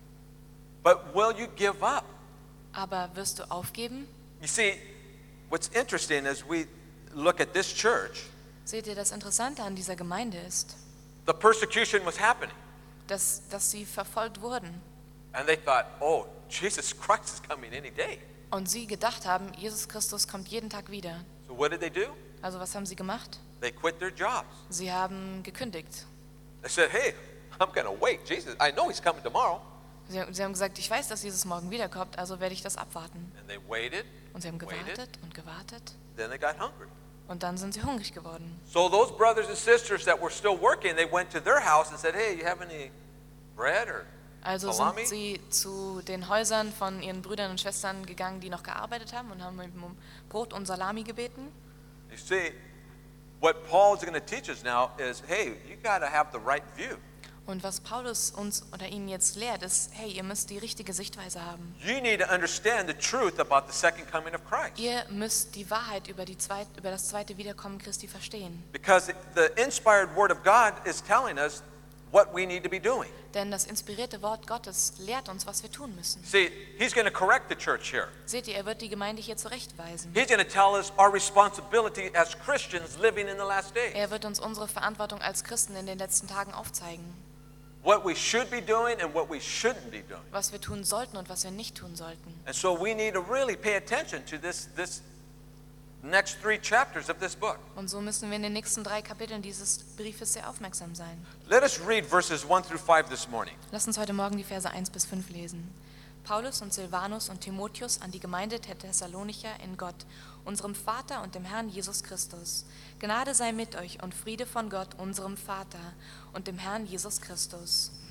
But will you give up?
Aber wirst du aufgeben?
You see, what's interesting as we look at this church,
Seht ihr, das Interessante an dieser Gemeinde ist,
the persecution was happening.
dass, dass sie verfolgt wurden.
And they thought, oh, Jesus Christ is coming any day.
Und sie gedacht haben, Jesus Christus kommt jeden Tag wieder.
So what did they do?
Also was haben sie gemacht?
They quit their jobs.
Sie haben gekündigt.
They said, hey, I'm going to wait. Jesus, I know he's coming tomorrow.
Sie, haben- sie haben gesagt, ich weiß, dass Jesus morgen wiederkommt, also werde ich das abwarten.
And they waited.
Und sie haben
Waited.
gewartet und gewartet.
Then they got hungry.
Und dann sind sie hungrig geworden.
So those brothers and sisters that were still working, they went to their house and said, hey, you have any bread or
Also
salami?
sind sie zu den Häusern von ihren Brüdern und Schwestern gegangen, die noch gearbeitet haben und haben um Brot und Salami gebeten.
You see, what Paul is going to teach us now is, hey, you got to have the right view.
Und was Paulus uns oder ihnen jetzt lehrt, ist, hey, ihr müsst die richtige Sichtweise haben.
You need to understand the truth about the second coming of Christ.
Ihr müsst die Wahrheit über, die zweit, über das zweite Wiederkommen Christi verstehen.
Because the inspired word of God is telling us what we need to be doing.
Denn das inspirierte Wort Gottes lehrt uns, was wir tun müssen.
See, he's going to correct the church here.
Seht ihr, er wird die Gemeinde hier zurechtweisen.
He's going to tell us our responsibility as Christians living in the last days.
Er wird uns unsere Verantwortung als Christen in den letzten Tagen aufzeigen.
What we should be doing and what we shouldn't be doing.
Was wir tun sollten und was wir nicht tun sollten.
And so we need to really pay attention to this, this next three chapters of this book.
Und so müssen wir in den nächsten drei Kapiteln dieses Briefes sehr aufmerksam sein.
Let us read verses one through five this morning.
Lass uns heute Morgen die Verse eins bis fünf lesen. Paulus und Silvanus und Timotheus an die Gemeinde der Thessalonicher in Gott, unserem Vater und dem Herrn Jesus Christus. Gnade sei mit euch und Friede von Gott, unserem Vater und dem Herrn Jesus Christus.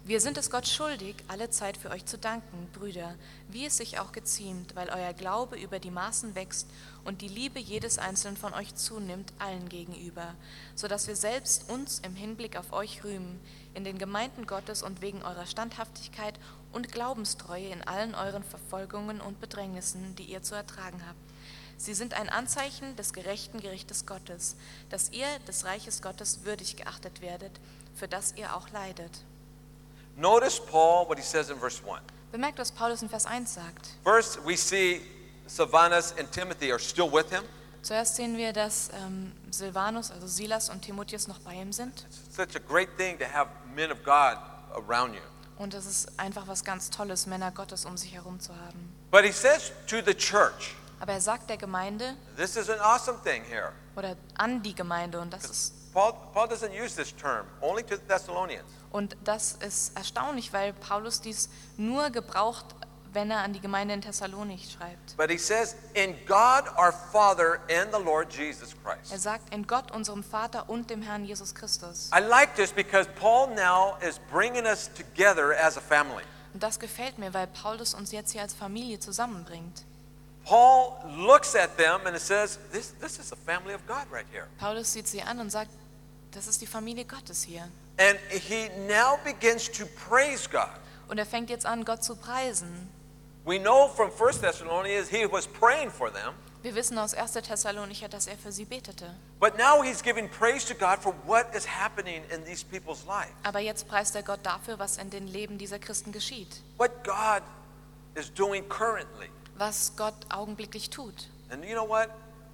Wir sind es Gott schuldig, alle Zeit für euch zu danken, Brüder, wie es sich auch geziemt, weil euer Glaube über die Maßen wächst und die Liebe jedes Einzelnen von euch zunimmt, allen gegenüber, so dass wir selbst uns im Hinblick auf euch rühmen, in den Gemeinden Gottes und wegen eurer Standhaftigkeit und Glaubenstreue in allen euren Verfolgungen und Bedrängnissen, die ihr zu ertragen habt. Sie sind ein Anzeichen des gerechten Gerichtes Gottes, dass ihr des Reiches Gottes würdig geachtet werdet, für das ihr auch leidet.
Notice Paul, what he says in verse one.
Bemerkt, was Paulus in Vers eins sagt.
First, we see Silvanus and Timothy are still with him.
Zuerst sehen wir, dass ähm, Silvanus, also Silas und Timotheus noch bei ihm sind.
It's such a great thing to have men of God around you.
Und es ist einfach was ganz Tolles, Männer Gottes um sich herum zu haben.
But he says to the church,
Aber er sagt der Gemeinde
this is an awesome thing here.
oder an die Gemeinde, und das ist,
Paul, Paul doesn't use this term, only to the Thessalonians.
und das ist erstaunlich, weil Paulus dies nur gebraucht, wenn er an die Gemeinde in Thessalonik schreibt.
But he says, in God our Father and the Lord Jesus
Er
Christ.
sagt, in Gott, unserem Vater und dem Herrn Jesus Christus.
I like this because Paul now is bringing us together as a family.
Und das gefällt mir, weil Paulus uns jetzt hier als Familie zusammenbringt.
Paul looks at them and it says, this, this is a family of God right here.
Paulus sieht sie an und sagt, das ist die Familie Gottes hier.
And he now begins to praise God.
Und er fängt jetzt an, Gott zu preisen.
We know from First Thessalonians he was praying for them,
Wir wissen aus erster Thessalonicher, dass er für sie betete.
but now he's giving praise to God for what is happening in these people's lives.
Aber jetzt preist er Gott dafür, was in den Leben dieser Christen geschieht.
What God is doing currently.
Was Gott augenblicklich tut.
And you know what?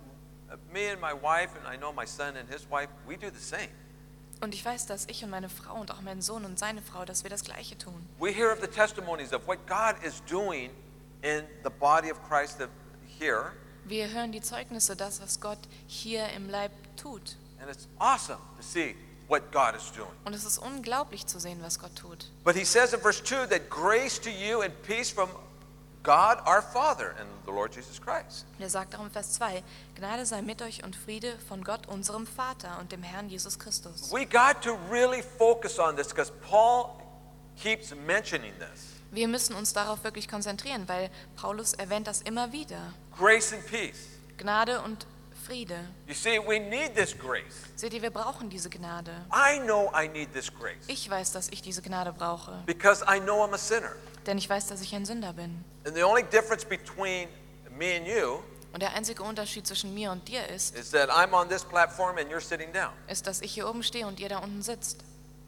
Me and my wife, and I know my son and his wife, we do the same.
Und ich weiß, dass ich und meine Frau und auch mein Sohn und seine Frau, dass wir das Gleiche tun.
We hear of the testimonies of what God is doing in the body of Christ here,
Wir hören die Zeugnisse, das, was Gott hier im Leib tut.
and it's awesome to see what God is doing.
Und es ist unglaublich zu sehen, was Gott tut.
But he says in verse two that grace to you and peace from God our Father and the Lord Jesus Christ.
Und er sagt auch in Vers zwei, Gnade sei mit euch und Friede von Gott, unserem Vater und dem Herrn Jesus Christus.
We got to really focus on this because Paul keeps mentioning this.
Wir müssen uns darauf wirklich konzentrieren, weil Paulus erwähnt das immer wieder.
Grace and peace.
Gnade und Friede.
You see, we need this grace.
Seht ihr, wir brauchen diese Gnade.
I know I need this grace
Ich weiß, dass ich diese Gnade brauche,
because I know I'm a sinner.
denn ich weiß, dass ich ein Sünder bin.
And the only difference between me and you
Und der einzige Unterschied zwischen mir und dir ist,
is that I'm on this platform and you're sitting down.
ist, dass ich hier oben stehe und ihr da unten sitzt.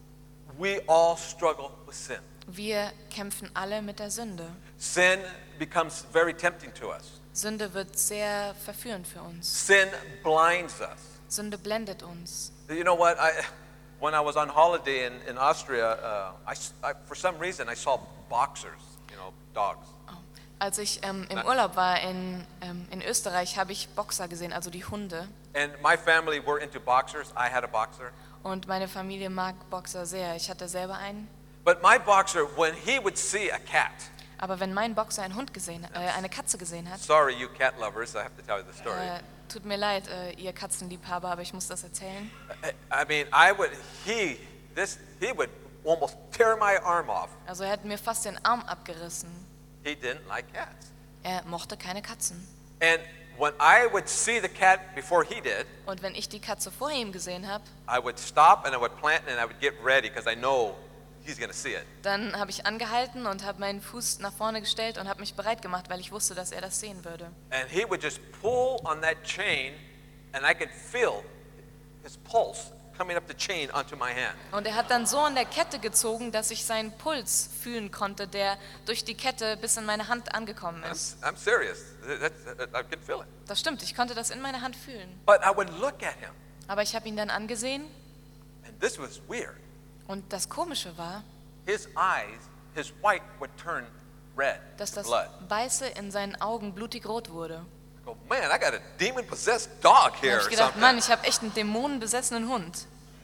We all struggle with sin.
Wir kämpfen alle mit der Sünde.
Sin becomes very tempting to us.
Sünde wird sehr verführend für uns.
Sin blinds us.
Sünde blendet uns.
You know what? I, when I was on holiday in, in Austria, uh, I, I, for some reason I saw boxers, you know, dogs.
Oh. Als ich ähm, im Urlaub war in, ähm, in Österreich, habe ich Boxer gesehen, also die Hunde.
And my family were into boxers. I had a boxer.
Und meine Familie mag Boxer sehr. Ich hatte selber einen.
But my boxer, when he would see a cat,
Aber wenn mein Boxer einen Hund gesehen, äh, eine Katze gesehen hat,
sorry you cat lovers, I have to tell you the story.
äh, tut mir leid, äh, ihr Katzenliebhaber, aber ich muss das erzählen.
I, I mean, I would, he, this, he would almost tear my arm off.
Also er hat mir fast den Arm abgerissen.
He didn't like cats.
Er mochte keine Katzen.
And when I would see the cat before he did,
Und wenn ich die Katze vor ihm gesehen habe,
I would stop and I would plant and I would get ready because I know he's going to see it.
dann habe ich angehalten und habe meinen Fuß nach vorne gestellt und habe mich bereit gemacht, weil ich wusste, dass er das sehen würde.
And he would just pull on that chain and I could feel his pulse coming up the chain onto my hand.
Und er hat dann so an der Kette gezogen, dass ich seinen Puls fühlen konnte, der durch die Kette bis in meine Hand angekommen
I'm,
ist.
I'm serious. That's, I can feel it.
Das stimmt, ich konnte das in meiner Hand fühlen.
But I would look at him
Aber ich habe ihn dann angesehen
and this was weird.
und das Komische war,
His eyes, his white would turn red,
dass das
blood.
Weiße in seinen Augen blutig rot wurde.
I go, man, I got a demon-possessed dog
Da
here
habe ich
or
gedacht,
something.
Mann, ich habe echt einen dämonenbesessenen Hund.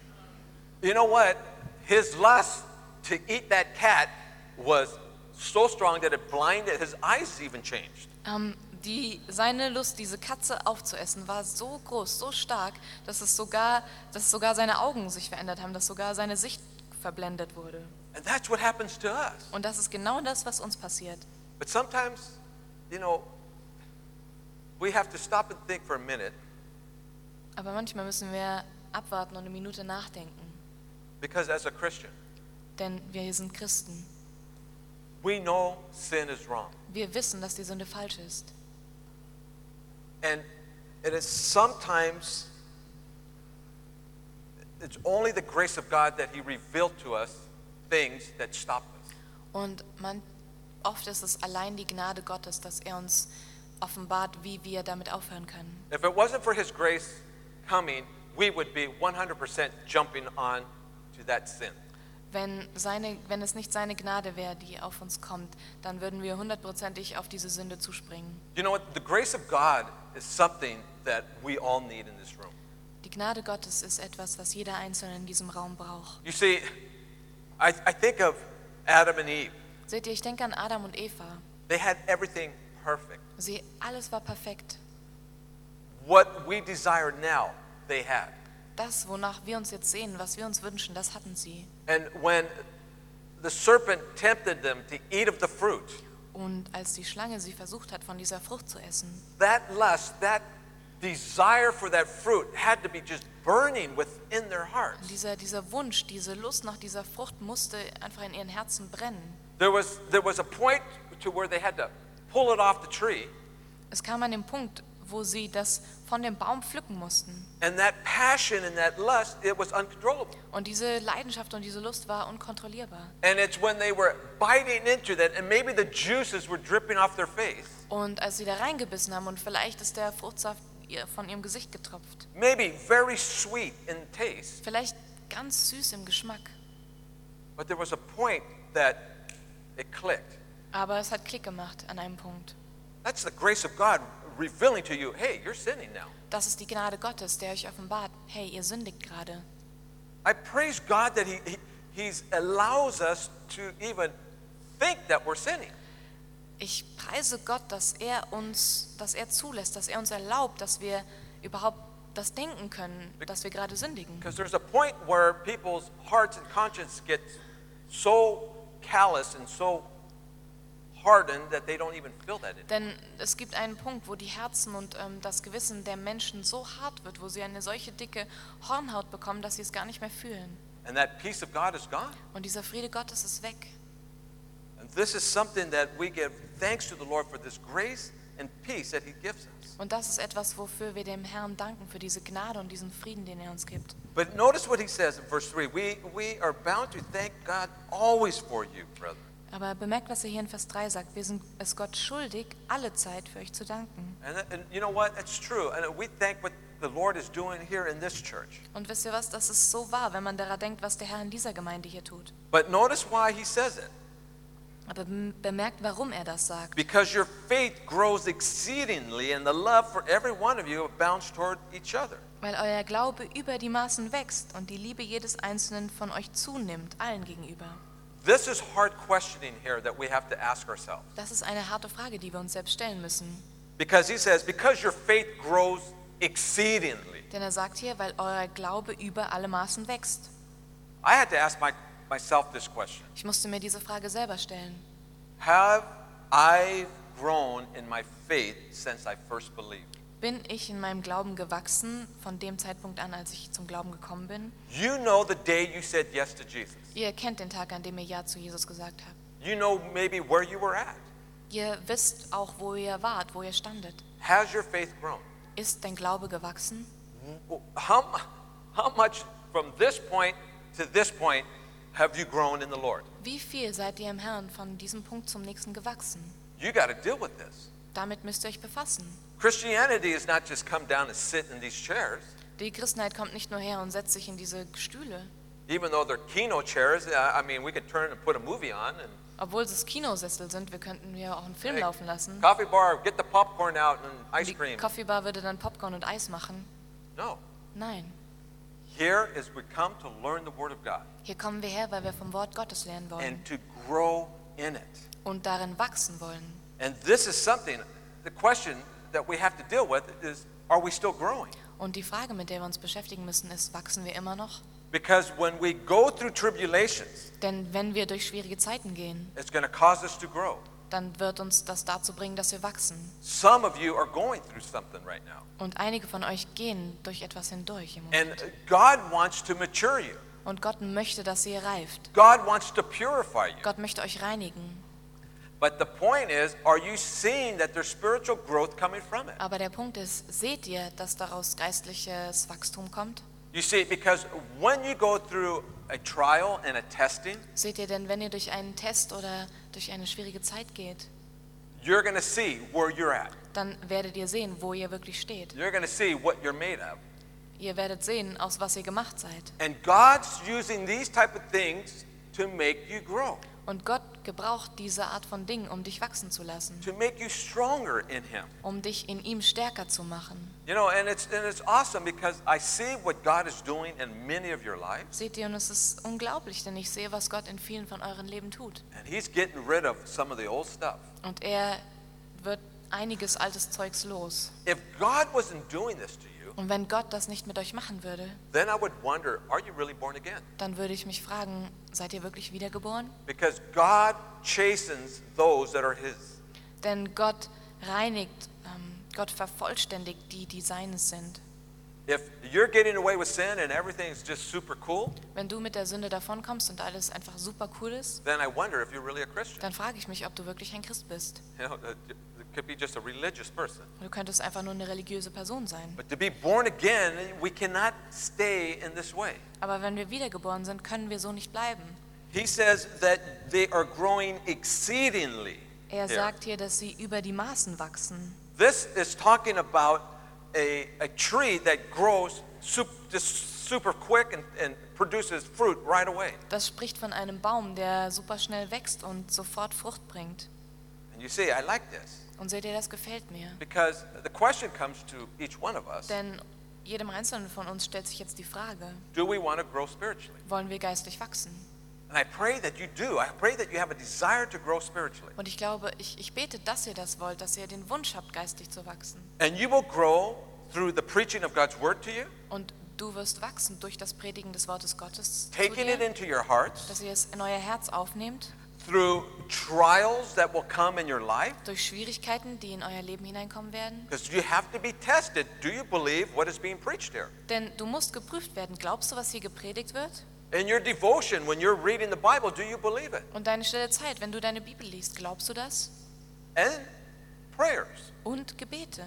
You know what? His lust to eat that cat was so strong that it blinded, his eyes even changed.
Ähm, die, seine Lust, diese Katze aufzuessen, war so groß, so stark, dass es sogar, dass sogar seine Augen sich verändert haben, dass sogar seine Sicht verblendet wurde.
And that's what happens to us.
Und das ist genau das, was uns passiert.
But sometimes, you know, we have to stop and think for a minute,
Aber manchmal müssen wir abwarten und eine Minute nachdenken.
because as a Christian,
Denn wir sind Christen.
we know sin is wrong.
Wir wissen, dass die Sünde falsch ist.
And it is sometimes, it's only the grace of God that He revealed to us things that stop us.
Und man, oft ist es allein die Gnade Gottes, dass er uns offenbart, wie wir damit aufhören können.
If it wasn't for His grace coming, we would be one hundred percent jumping on to that sin.
Wenn, seine, wenn es nicht seine Gnade wäre, die auf uns kommt, dann würden wir hundertprozentig auf diese Sünde zuspringen.
You know what? The grace of God is something that we all need in this room.
Die Gnade Gottes ist etwas, was jeder Einzelne in diesem Raum braucht.
You see, I, I think of Adam and Eve.
Seht ihr, ich denke an Adam und Eva.
They had everything perfect.
Sie, alles war perfekt.
What we desire now, they had.
Das, wonach wir uns jetzt sehen, was wir uns wünschen, das hatten sie.
And when the serpent tempted them to eat of the fruit,
Und als die Schlange sie versucht hat, von dieser Frucht zu essen,
that lust, that desire for that fruit had to be just burning within their hearts.
dieser, dieser Wunsch, diese Lust nach dieser Frucht musste einfach in ihren Herzen brennen.
There was, there was a point to where they had to pull it off the tree,
Es kam an den Punkt, wo sie das von dem Baum pflücken mussten.
and that passion and that lust, it was uncontrollable.
Und diese Leidenschaft und diese Lust war unkontrollierbar.
And it's when they were biting into that, and maybe the juices were dripping off their face,
Und als sie da reingebissen haben und vielleicht ist der Fruchtsaft ihr- von ihrem Gesicht getropft,
maybe very sweet in taste,
vielleicht ganz süß im Geschmack,
but there was a point that it clicked.
aber es hat Klick gemacht an einem Punkt.
That's the grace of God revealing to you, hey, you're sinning now.
Das ist die Gnade Gottes, der euch offenbart, hey, ihr sündigt gerade.
I praise God that He, he He's allows us to even think that we're sinning.
Ich preise Gott, dass er uns, dass er zulässt, dass er uns erlaubt, dass wir überhaupt das denken können, dass wir gerade sündigen.
Because there's a point where people's hearts and conscience get so callous and so hardened that they don't even feel that anymore.
Denn es gibt einen Punkt, wo die Herzen und ähm, das Gewissen der Menschen so hart wird, wo sie eine solche dicke Hornhaut bekommen, dass sie es gar nicht mehr fühlen.
And that peace of God is gone.
Und dieser Friede Gottes ist weg.
And this is something that we give thanks to the Lord for this grace and peace that He gives us.
Und das ist etwas, wofür wir dem Herrn danken, für diese Gnade und diesen Frieden, den er uns gibt.
But notice what He says in verse three. We, we are bound to thank God always for you, brethren.
Aber bemerkt, was er hier in Vers drei sagt. Wir sind es Gott schuldig, alle Zeit für euch zu danken.
And, and you know what? That's true. And we thank what the Lord is doing here in this church.
Und wisst ihr was, das ist so wahr, wenn man daran denkt, was der Herr in dieser Gemeinde hier tut.
But notice why He says it.
Aber bem- bemerkt, warum er das sagt.
Because your faith grows exceedingly and the love for every one of you abounds toward each other.
Weil euer Glaube über die Maßen wächst und die Liebe jedes Einzelnen von euch zunimmt, allen gegenüber.
This is hard questioning here that we have to ask ourselves.
Das ist eine harte Frage, die wir uns selbst stellen müssen.
Because He says, because your faith grows exceedingly.
Denn er sagt hier, weil euer Glaube über alle Maßen wächst.
I had to ask my, myself this question.
Ich musste mir diese Frage selber stellen.
Have I grown in my faith since I first believed?
Bin ich in meinem Glauben gewachsen von dem Zeitpunkt an, als ich zum Glauben gekommen bin?
You know the day you said yes to Jesus.
Ihr kennt den Tag, an dem ihr Ja zu Jesus gesagt habt.
You know maybe where you were at.
Ihr wisst auch, wo ihr wart, wo ihr standet.
Has your faith grown?
Ist dein Glaube gewachsen?
How, how much from this point to this point have you grown in the Lord?
Wie viel seid ihr im Herrn von diesem Punkt zum nächsten gewachsen?
You got to deal with this.
Damit müsst ihr euch befassen.
Christianity is not just come down and sit in these chairs,
Die Christenheit kommt nicht nur her und setzt sich in diese Stühle.
even though they're kino chairs. uh, I mean, we could turn and put a movie on and
Obwohl es Kinosessel sind, wir könnten hier auch einen Film
Hey,
laufen lassen.
coffee bar, get the popcorn out and ice
Die
cream.
Coffeebar würde dann Popcorn und Eis machen.
No.
Nein.
Here is we come to learn the Word of God
Hier kommen wir her, weil wir vom Wort Gottes lernen wollen
and to grow in it.
und darin wachsen wollen.
And this is something, the question that we have to deal with is, are we still growing?
Und die Frage, mit der wir uns beschäftigen müssen, ist, wachsen wir immer noch?
Because when we go through tribulations,
Denn wenn wir durch schwierige Zeiten gehen,
it's going to cause us to grow.
dann wird uns das dazu bringen, dass wir wachsen.
Some of you are going through something right now.
Und einige von euch gehen durch etwas hindurch im
And
Moment.
God wants to mature you.
Und Gott möchte, dass ihr reift.
God wants to purify you.
Gott möchte euch reinigen.
But the point is, are you seeing that there's spiritual growth coming from it?
Aber der Punkt ist, seht ihr, dass daraus geistliches Wachstum kommt?
You see, because when you go through a trial and a testing,
Seht ihr denn, wenn ihr durch einen Test oder durch eine schwierige Zeit geht,
you're going to see where you're at.
dann werdet ihr sehen, wo ihr wirklich steht.
You're going to see what you're made of.
Ihr werdet sehen, aus was ihr gemacht seid.
And God's using these type of things to make you grow,
Und Gott gebraucht diese Art von Dingen, um dich wachsen zu lassen,
to make you stronger in Him.
um dich in ihm stärker zu machen.
You know, and it's and it's awesome because I see what God is doing in many of your lives,
Seht ihr, und es ist unglaublich, denn ich sehe, was Gott in vielen von euren Leben tut.
and He's getting rid of some of the old stuff.
Und er wird einiges altes Zeugs los.
If God wasn't doing this to you,
Und wenn Gott das nicht mit euch machen würde,
then I would wonder, are you really born again?
dann würde ich mich fragen, seid ihr wirklich wiedergeboren?
Because God chastens those that are His.
Denn Gott reinigt, ähm, Gott vervollständigt die, die seines sind.
If you're getting away with sin and everything's just super cool,
Wenn du mit der Sünde davonkommst und alles einfach super cool ist,
then I wonder if you're really a Christian.
dann frage ich mich, ob du wirklich ein Christ bist.
You know, it could be just a religious person.
Du könntest einfach nur eine religiöse Person sein.
But to be born again, we cannot stay in this way.
Aber wenn wir wiedergeboren sind, können wir so nicht bleiben.
He says that they are growing exceedingly.
Er
here.
sagt hier, dass sie über die Maßen wachsen.
This is talking about a, a tree that grows sup, just super quick and, and produces fruit right away.
Das spricht von einem Baum, der super schnell wächst und sofort Frucht bringt.
And you see, I like this
Und seht ihr, das gefällt mir.
because the question comes to each one of us,
Denn jedem Einzelnen von uns stellt sich jetzt die Frage,
do we want to grow spiritually?
wollen wir geistlich wachsen?
And I pray that you do. I pray that you have a desire to grow spiritually.
Und ich glaube, ich, ich bete, dass ihr das wollt, dass ihr den Wunsch habt, geistlich zu wachsen.
And you will grow through the preaching of God's word to you,
Und du wirst wachsen durch das Predigen des Wortes Gottes zu
taking it
dir,
into your hearts,
dass ihr es in euer Herz aufnehmt,
through trials that will come in your life,
durch Schwierigkeiten, die in euer Leben hineinkommen werden.
because you have to be tested. Do you believe what is being preached here?
Denn du musst geprüft werden. Glaubst du, was hier gepredigt wird?
In your devotion, when you're reading the Bible, do you believe it?
Und deine stille Zeit, wenn du deine Bibel liest, glaubst du das?
And prayers.
Und Gebete.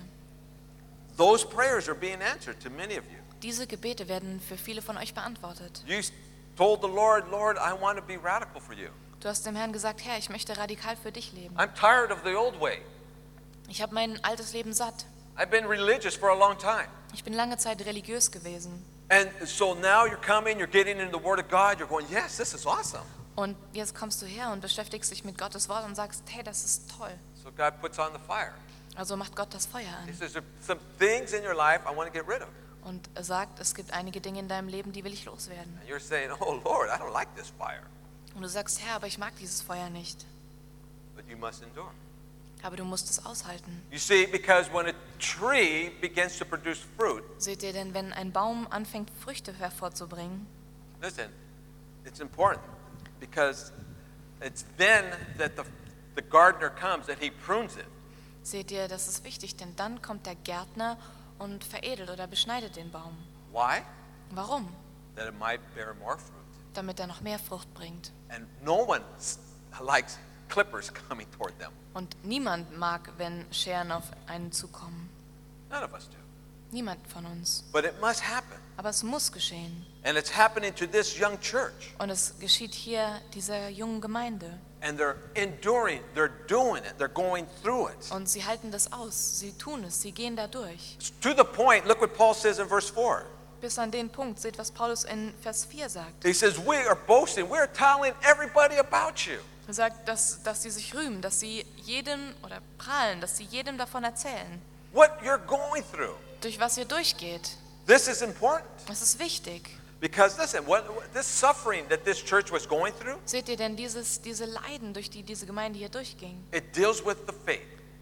Those prayers are being answered to many of you.
Diese Gebete werden für viele von euch beantwortet.
You told the Lord, Lord, I want to be radical for you.
Du hast dem Herrn gesagt, Herr, ich möchte radikal für dich leben.
I'm tired of the old way.
Ich habe mein altes Leben satt.
I've been religious for a long time.
Ich bin lange Zeit religiös gewesen.
And so now you're coming, you're getting into the Word of God, you're going, yes, this is awesome.
Und jetzt kommst du her und beschäftigst dich mit Gottes Wort und sagst, hey, das ist toll.
So God puts on the fire.
Also macht Gott das Feuer
He
an
says, there's some things in your life I want to get rid of.
und er sagt, es gibt einige Dinge in deinem Leben, die will ich loswerden.
And you're saying, oh Lord, I don't like this fire.
Und du sagst, Herr, aber ich mag dieses Feuer nicht.
But you must endure.
Aber du musst es aushalten.
You see, because when a tree begins to produce fruit,
Seht ihr denn, wenn ein Baum anfängt, Früchte hervorzubringen,
listen, it's important because it's then that the, the gardener comes and he prunes it.
seht ihr, das ist wichtig, denn dann kommt der Gärtner und veredelt oder beschneidet den Baum.
Why?
Warum?
That it might bear more fruit.
Damit er noch mehr Frucht bringt.
And no one s- likes clippers coming toward them.
Und niemand mag, wenn Scheren auf einen zukommen.
None of us do.
Niemand von uns.
But it must happen.
Aber es muss geschehen.
And it's happening to this young church.
Und es geschieht hier dieser jungen Gemeinde.
And they're enduring, they're doing it, they're going through it.
Und sie halten das aus. Sie tun es. Sie gehen da durch.
It's to the point, look what Paul says in verse four.
Bis an den Punkt. Seht, was Paulus in Vers vier sagt.
He says, we are boasting, we're telling everybody about you.
Er sagt, dass, dass sie sich rühmen, dass sie jedem oder prahlen, dass sie jedem davon erzählen,
What you're going through.
durch was ihr durchgeht.
This is important.
Das ist wichtig.
Because listen, what, what- this suffering that this church was going through,
Seht ihr denn dieses, diese Leiden, durch die diese Gemeinde hier durchging?
it deals with the faith.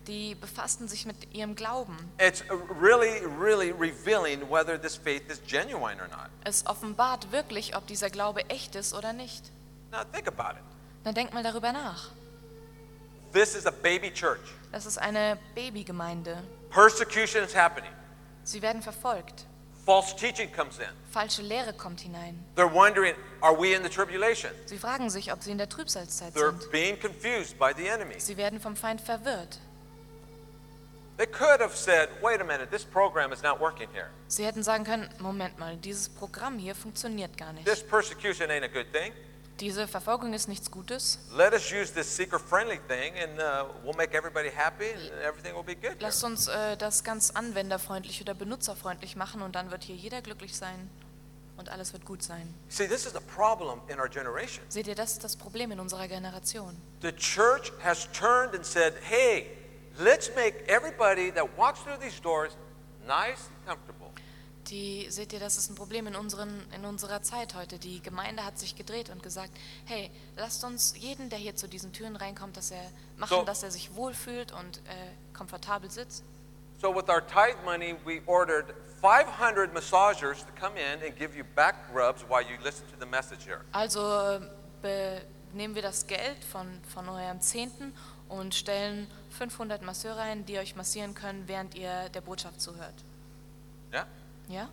Die befassten sich mit ihrem Glauben.
It's really, really revealing whether this faith is genuine or not.
Es offenbart wirklich, ob dieser Glaube echt ist oder nicht.
Now think about it.
Dann denkt mal darüber nach.
This is a baby church.
Das ist eine Babygemeinde.
Persecution is happening.
Sie werden verfolgt.
False teaching comes in.
Falsche Lehre kommt hinein.
They're wondering, are we in the tribulation?
Sie fragen sich, ob sie in der Trübsalzeit
They're
sind.
being confused by the enemy.
Sie werden vom Feind verwirrt.
They could have said, wait a minute, this program is not working here.
Sie hätten sagen können, Moment mal, dieses Programm hier funktioniert gar nicht.
This persecution ain't a good thing.
Diese Verfolgung ist nichts Gutes.
Let us use this seeker-friendly thing and uh, we'll make everybody happy and everything will be good here.
Lasst uns äh, das ganz anwenderfreundlich oder benutzerfreundlich machen und dann wird hier jeder glücklich sein und alles wird gut sein.
See, this is a problem in our generation.
Seht ihr, das ist das Problem in unserer Generation.
The church has turned and said, hey, let's make everybody that walks through these doors nice and comfortable.
Die, seht ihr, das ist ein Problem in, unseren, in unserer Zeit heute. Die Gemeinde hat sich gedreht und gesagt, hey, lasst uns jeden, der hier zu diesen Türen reinkommt, dass er machen,
So-
dass er sich wohlfühlt und äh, komfortabel sitzt.
So with our tithe money, we ordered five hundred massagers to come in and give you back rubs while you listen to the message here.
Also äh, be, nehmen wir das Geld von, von eurem Zehnten und stellen fünfhundert Masseure ein, die euch massieren können, während ihr der Botschaft zuhört.
Yeah?
Ja?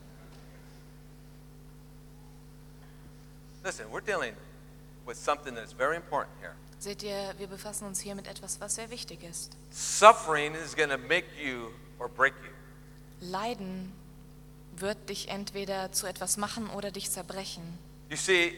Listen, we're dealing with something that's very important here.
Seht ihr, wir befassen uns hier mit etwas, was sehr wichtig ist.
Suffering is going to make you or break you.
Leiden wird dich entweder zu etwas machen oder dich zerbrechen.
You see,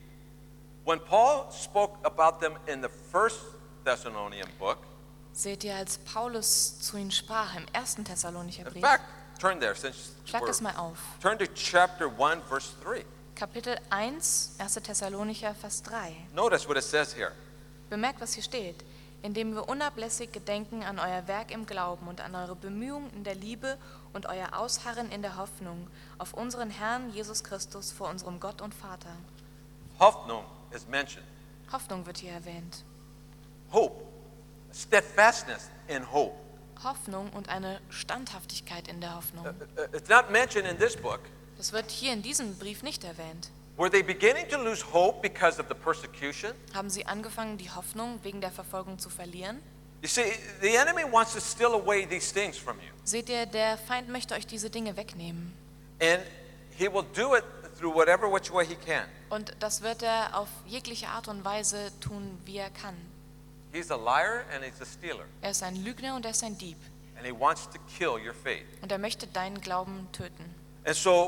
when Paul spoke about them in the first Thessalonian book,
Seht ihr, als Paulus zu ihnen sprach im ersten Thessalonicher
in
Brief,
fact, turn there since
schlag das
we're,
mal auf.
turn to chapter one, verse three.
Kapitel eins, erster Thessalonicher, Vers drei.
Notice what it says here.
Bemerkt, was hier steht. Indem wir unablässig gedenken an euer Werk im Glauben und an eure Bemühungen in der Liebe und euer Ausharren in der Hoffnung auf unseren Herrn Jesus Christus vor unserem Gott und Vater.
Hoffnung is mentioned.
Hoffnung wird hier erwähnt.
Hope, steadfastness in hope.
Hoffnung und eine Standhaftigkeit in der Hoffnung.
Uh, uh, It's not mentioned in this book.
Das wird hier in diesem Brief nicht erwähnt.
Were they beginning to lose hope because of the persecution?
Haben sie angefangen, die Hoffnung wegen der Verfolgung zu verlieren?
You see, the enemy wants to steal away these things from you.
Seht ihr, der Feind möchte euch diese Dinge wegnehmen.
And he will do it through whatever which way he can.
Und das wird er auf jegliche Art und Weise tun, wie er kann.
He's a liar and he's a stealer.
Er ist ein Lügner und er ist ein Dieb.
And he wants to kill your faith.
Und er möchte deinen Glauben töten.
And so,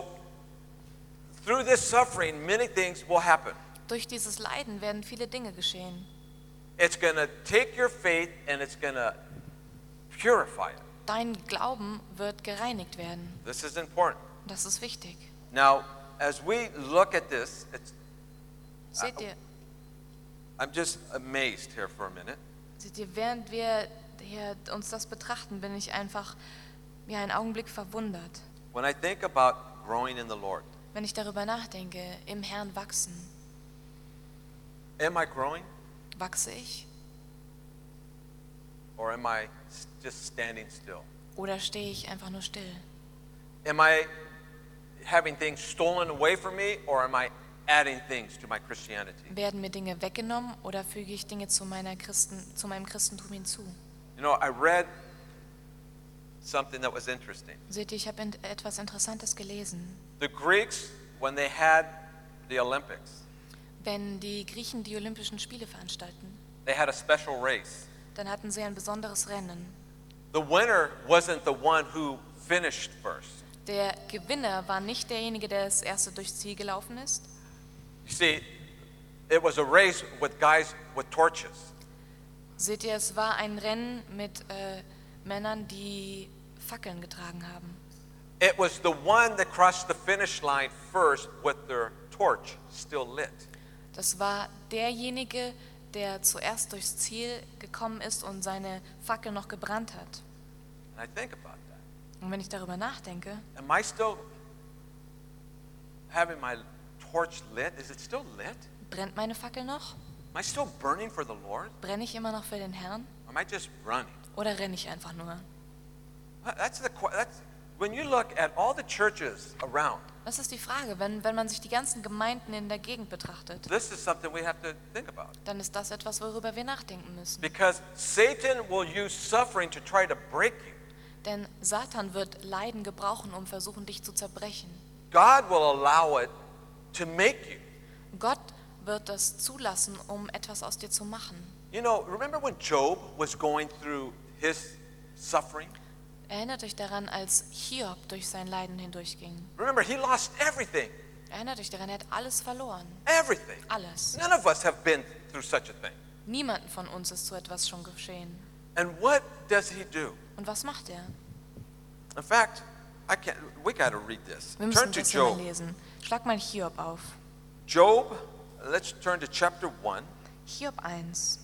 through this suffering, many things will happen.
Durch dieses Leiden werden viele Dinge geschehen.
It's going to take your faith and it's going to purify it.
Dein Glauben wird gereinigt werden.
This is important.
Das ist wichtig.
Now, as we look at this, it's,
Seht ihr,
I'm just amazed here for a minute.
seht ihr, während wir hier uns das betrachten, bin ich einfach ja, einen Augenblick verwundert.
When I think about growing in the Lord,
Wenn ich darüber nachdenke, im Herrn wachsen,
am I growing
wachse ich
or am I s- just standing still?
oder stehe ich einfach nur still?
Am I having things stolen away from me or am I adding things to my Christianity?
Werden mir Dinge weggenommen oder füge ich Dinge zu, meiner Christen, zu meinem Christentum hinzu?
You know, I read something that was interesting.
Seht ihr, ich habe in- etwas Interessantes gelesen.
The Greeks, when they had the Olympics,
Wenn die Griechen die Olympischen Spiele veranstalten,
they had a special race.
dann hatten sie ein besonderes Rennen.
The winner wasn't the one who finished first.
Der Gewinner war nicht derjenige, der das erste durchs Ziel gelaufen ist.
You see, it was a race with guys with torches.
Seht ihr, es war ein Rennen mit äh, Männern, die Fackeln getragen haben.
It was the one that crossed the finish line first with their torch still lit.
Das war derjenige, der zuerst durchs Ziel gekommen ist und seine Fackel noch gebrannt hat.
And I think about that.
Und wenn ich darüber nachdenke,
Am I still having my torch lit? Is it still lit?
brennt meine Fackel noch?
Am I still burning for the Lord?
Brenne ich immer noch für den Herrn?
Or am I just running?
oder renne ich einfach nur?
That's the que- that's when you look at all the churches around.
Das ist die Frage, wenn, wenn man sich die ganzen Gemeinden in der Gegend betrachtet,
This is something we have to think about
dann ist das etwas, worüber wir nachdenken müssen.
because Satan will use suffering to try to break you.
Denn Satan wird Leiden gebrauchen, um versuchen, dich zu zerbrechen.
God will allow it to make you.
Gott wird das zulassen, um etwas aus dir zu machen.
You know, remember when Job was going through his suffering?
Erinnert euch daran, als Hiob durch sein Leiden hindurchging.
Remember, he lost everything.
Erinnert euch daran, er hat alles verloren.
Everything.
Alles.
None of us have been through such a thing.
Niemanden von uns ist so etwas schon geschehen.
And what does he do?
Und was macht er?
In fact, I can't, we got to read this.
Wir
Turn
müssen
to
das hier mal
Job.
lesen. Schlag mal Hiob auf.
Job, let's turn to chapter one.
Hiob eins.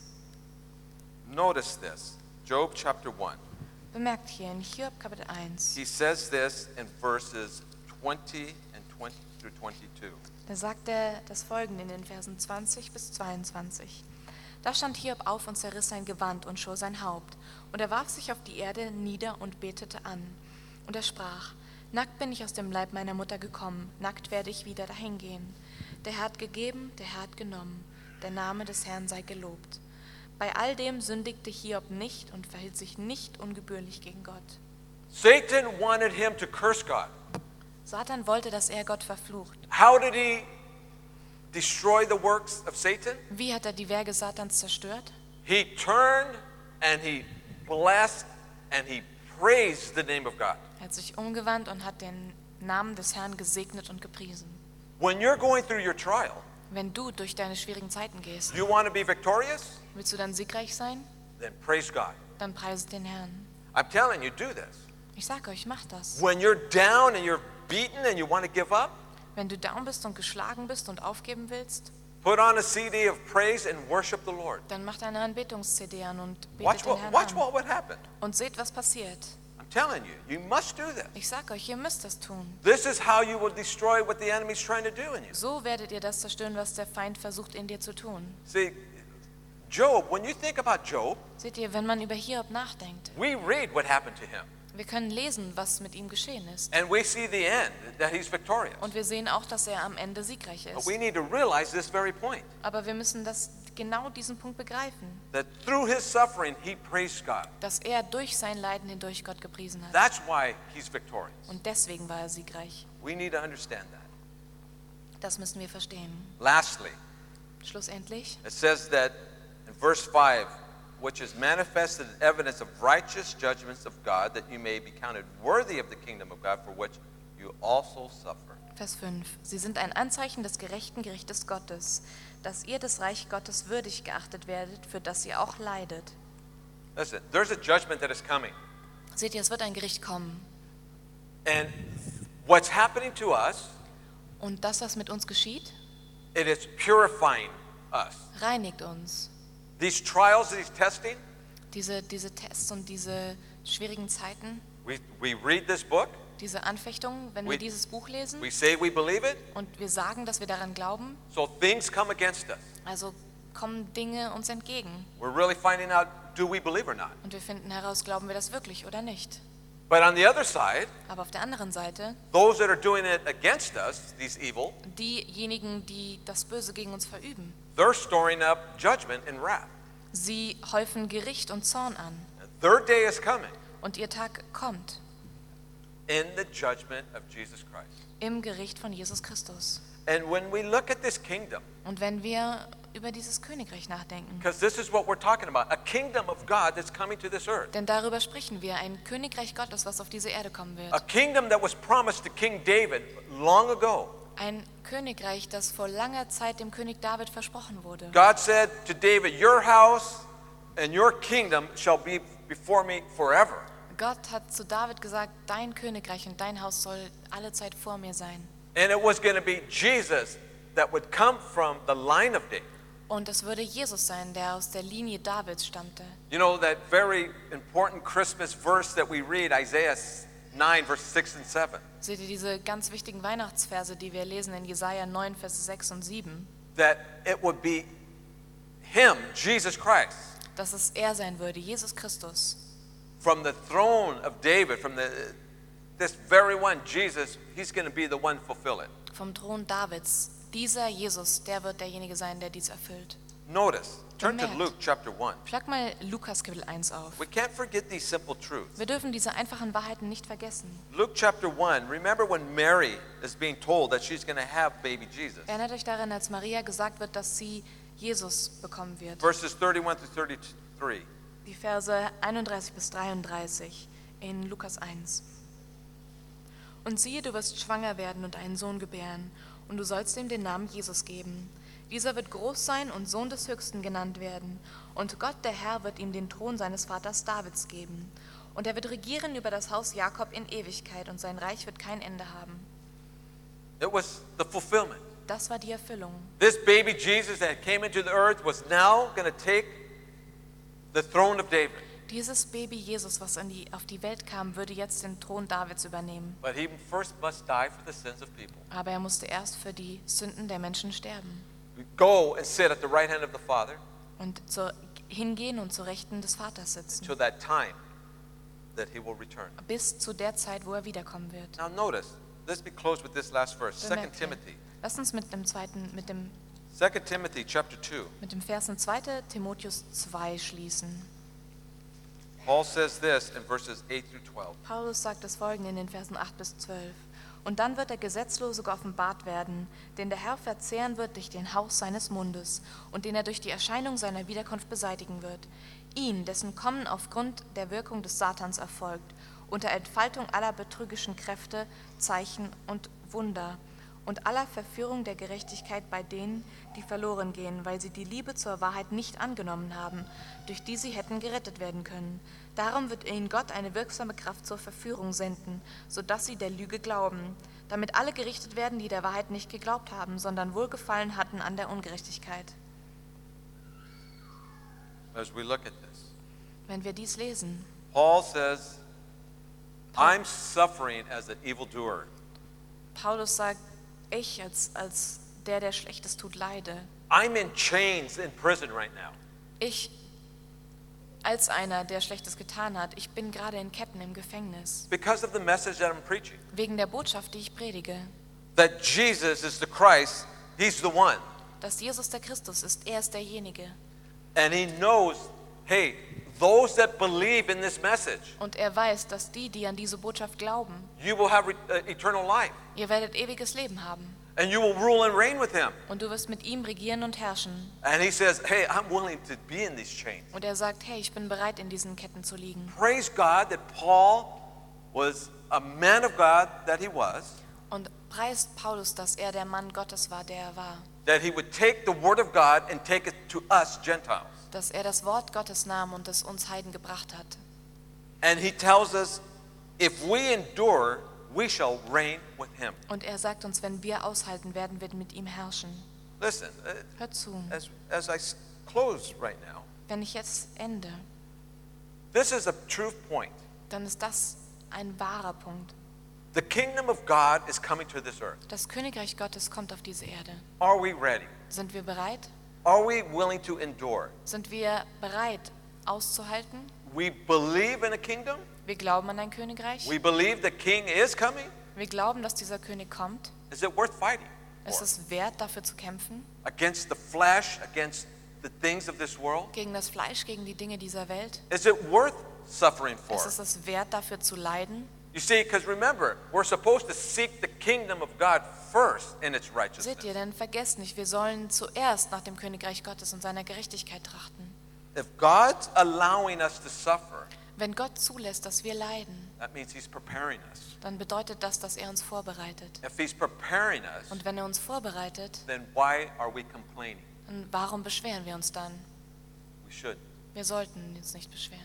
Notice this. Job chapter one.
Bemerkt hier in Hiob Kapitel eins.
He says this in verses twenty and twenty through twenty-two.
Da sagt er das Folgende in den Versen zwanzig bis zweiundzwanzig. Da stand Hiob auf und zerriss sein Gewand und schor sein Haupt. Und er warf sich auf die Erde nieder und betete an. Und er sprach, nackt bin ich aus dem Leib meiner Mutter gekommen, nackt werde ich wieder dahingehen. Der Herr hat gegeben, der Herr hat genommen. Der Name des Herrn sei gelobt. Bei all dem sündigte Hiob nicht und verhielt sich nicht ungebührlich gegen Gott.
Satan wanted him to curse God.
Satan wollte, dass er Gott verflucht.
How did he destroy the works of Satan?
Wie hat er die Werke Satans zerstört?
He turned and he blessed and he praised the name of God.
Er hat sich umgewandt und hat den Namen des Herrn gesegnet und gepriesen.
When you're going through your trial,
Wenn du durch deine schwierigen Zeiten gehst,
you want to be victorious?
willst du dann siegreich sein?
Then praise God.
Dann preise den Herrn.
I'm telling you, do this.
Ich sage euch, macht das.
When you're down and you're beaten and you want to give up,
Wenn du down bist und geschlagen bist und aufgeben willst,
put on a C D of praise and worship the Lord.
dann macht eine Anbetungs-C D an und
Watch
betet den
what,
Herrn
watch
an.
what would happen.
Und seht, was passiert.
I'm telling you, you must do this.
Ich sage euch, ihr müsst das tun.
This is how you will destroy what the enemy's trying to do in you.
So werdet ihr das zerstören, was der Feind versucht in dir zu tun.
See, Job, when you think about Job,
Seht ihr, wenn man über Hiob nachdenkt,
we read what happened to him.
wir können lesen, was mit ihm geschehen ist.
And we see the end, that he's victorious.
Und wir sehen auch, dass er am Ende siegreich
But
ist.
we need to realize this very point,
Aber wir müssen das, genau diesen Punkt begreifen,
that through his suffering, he praised God.
dass er durch sein Leiden hindurch Gott gepriesen hat.
That's why he's victorious.
Und deswegen war er siegreich.
We need to understand that.
Das müssen wir verstehen.
Lastly,
Schlussendlich,
it says that in verse five, which is manifested evidence of righteous judgments of God, that you may be counted worthy of the kingdom of God, for which you also suffer.
Vers fünf. Sie sind ein Anzeichen des gerechten Gerichtes Gottes, dass ihr des Reich Gottes würdig geachtet werdet, für das ihr auch leidet.
Listen, there's a judgment that is coming.
Seht ihr, es wird ein Gericht kommen.
And what's happening to us,
Und das, was mit uns geschieht,
it is purifying us.
reinigt uns.
These trials, these testing,
Diese, diese Tests und diese schwierigen Zeiten,
we, we read this book,
diese Anfechtungen, wenn
We-
wir dieses Buch lesen
we say we believe it,
und wir sagen, dass wir daran glauben,
so things come against us.
also kommen Dinge uns entgegen.
We're really finding out, do we believe or not?
Und wir finden heraus, glauben wir das wirklich oder nicht.
But on the other side,
Aber auf der anderen Seite,
those that are doing it against us, these evil,
diejenigen, die das Böse gegen uns verüben,
they're storing up judgment and wrath.
sie häufen Gericht und Zorn an.
And their day is coming
Und ihr Tag kommt
in the judgment of Jesus Christ.
im Gericht von Jesus Christus.
And when we look at this kingdom,
Und wenn wir über dieses Königreich nachdenken,
because this is what we're talking about, a kingdom of God that's coming to this earth.
denn darüber sprechen wir, ein Königreich Gottes, was auf diese Erde kommen
A
wird.
kingdom that was promised to King David long ago.
Ein Königreich, das vor langer Zeit dem König David versprochen wurde.
God said to David, your house and your kingdom shall be before me forever.
Gott hat zu David gesagt, dein Königreich und dein Haus soll alle Zeit vor mir sein.
And it was going to be Jesus that would come from the line of David.
Und es würde Jesus sein, der aus der Linie Davids stammte.
You know that very important Christmas verse that we read, Isaiah nine, verse six and seven.
Seht ihr diese ganz wichtigen Weihnachtsverse, die wir lesen in Jesaja neun, Vers sechs und sieben?
That it would be him, Jesus Christ,
Dass es er sein würde, Jesus Christus.
from the throne of David, from the, this very one, Jesus, he's going to be the one to fulfill it.
Vom Thron Davids, dieser Jesus, der wird derjenige sein, der dies erfüllt.
Notice, turn to
Bemerkt.
Luke chapter one.
Schlag mal Lukas Kapitel eins auf.
We can't forget these simple truths.
Wir dürfen diese einfachen Wahrheiten nicht vergessen.
Luke chapter one, remember when Mary is being told that she's going to have baby Jesus.
Erinnert euch daran, als Maria gesagt wird, dass sie Jesus bekommen wird.
Verses thirty-one through thirty-three.
Die Verse einunddreißig bis dreiunddreißig in Lukas eins. Und siehe, du wirst schwanger werden und einen Sohn gebären, und du sollst ihm den Namen Jesus geben. Dieser wird groß sein und Sohn des Höchsten genannt werden. Und Gott, der Herr, wird ihm den Thron seines Vaters Davids geben. Und er wird regieren über das Haus Jakob in Ewigkeit, und sein Reich wird kein Ende haben.
It was the fulfillment.
Das war die Erfüllung.
This baby Jesus that came into the earth was now going to take the throne of David.
Dieses Baby Jesus, was an die, auf die Welt kam, würde jetzt den Thron Davids übernehmen.
But he first must die for the sins of people.
Aber er musste erst für die Sünden der Menschen sterben
Go and sit at the right hand of the Father
und zur, hingehen und zur Rechten des Vaters sitzen,
until that time that he will return.
bis zu der Zeit, wo er wiederkommen wird.
Now notice, let's be close with this last verse, Second
Bemerkt ihr?
Timothy.
Lass uns mit dem zweiten, mit dem,
Second Timothy chapter two.
mit dem Vers in zweiten Timotheus zwei schließen.
Paul says this in verses eight through twelve.
Paulus sagt das folgende in den Versen acht bis zwölf. Und dann wird der Gesetzlose geoffenbart werden, den der Herr verzehren wird durch den Hauch seines Mundes und den er durch die Erscheinung seiner Wiederkunft beseitigen wird. Ihn, dessen Kommen aufgrund der Wirkung des Satans erfolgt, unter Entfaltung aller betrügischen Kräfte, Zeichen und Wunder und aller Verführung der Gerechtigkeit bei denen, die verloren gehen, weil sie die Liebe zur Wahrheit nicht angenommen haben, durch die sie hätten gerettet werden können. Darum wird ihnen Gott eine wirksame Kraft zur Verführung senden, sodass sie der Lüge glauben, damit alle gerichtet werden, die der Wahrheit nicht geglaubt haben, sondern Wohlgefallen hatten an der Ungerechtigkeit.
As we look at this,
Wenn wir dies lesen,
Paul says, I'm suffering as an evildoer.
Paulus sagt, ich als, als der, der Schlechtes tut, leide.
I'm in chains in prison right now.
Ich als einer, der Schlechtes getan hat, ich bin gerade in Ketten im Gefängnis,
Because of the message that I'm preaching.
wegen der Botschaft, die ich predige,
That Jesus is the Christ, he's the one.
dass Jesus der Christus ist, er ist derjenige.
And he knows, hey, those that believe in this message,
Und er weiß, dass die, die an diese Botschaft glauben,
you will have uh, eternal life.
ihr werdet ewiges Leben haben.
And you will rule and reign with him.
Und du wirst mit ihm regieren und herrschen.
And he says, hey, I'm willing to be in these chains.
Und er sagt, hey, ich bin bereit, in diesen Ketten zu liegen.
Praise God that Paul was a man of God that he was,
Und preist Paulus, dass er der Mann Gottes war, der er war.
that he would take the word of God and take it to us Gentiles.
Dass er das Wort Gottes nahm und es uns Heiden gebracht hat.
And he tells us, if we endure, we shall reign with him.
Und er sagt uns, wenn wir aushalten, werden wir mit ihm herrschen.
Listen, uh,
Hört zu,
as, as I s- close right now,
wenn ich jetzt ende,
this is a truth point.
dann ist das ein wahrer Punkt.
The kingdom of God is coming to this earth.
Das Königreich Gottes kommt auf diese Erde.
Are we ready?
Sind wir bereit?
Are we willing to endure?
Sind wir bereit, auszuhalten?
We believe in a kingdom.
Wir glauben an ein Königreich.
We believe the king is coming.
Wir glauben, dass dieser König kommt.
Is it worth fighting
Es
for?
ist wert, dafür zu kämpfen.
Against the flesh, against the things of this world?
Gegen das Fleisch, gegen die Dinge dieser Welt.
Is it worth suffering for?
Es ist es wert, dafür zu leiden.
You see, because remember, we're supposed to seek the kingdom of God first in its
Seht
righteousness.
ihr, denn vergesst nicht, wir sollen zuerst nach dem Königreich Gottes und seiner Gerechtigkeit trachten.
If God's allowing us to suffer,
Wenn Gott zulässt, dass wir leiden,
that means he's preparing us.
dann bedeutet das, dass er uns vorbereitet.
If he's preparing us,
Und wenn er uns vorbereitet,
then why are we complaining?
dann warum beschweren wir uns dann?
We should.
Wir sollten uns nicht beschweren.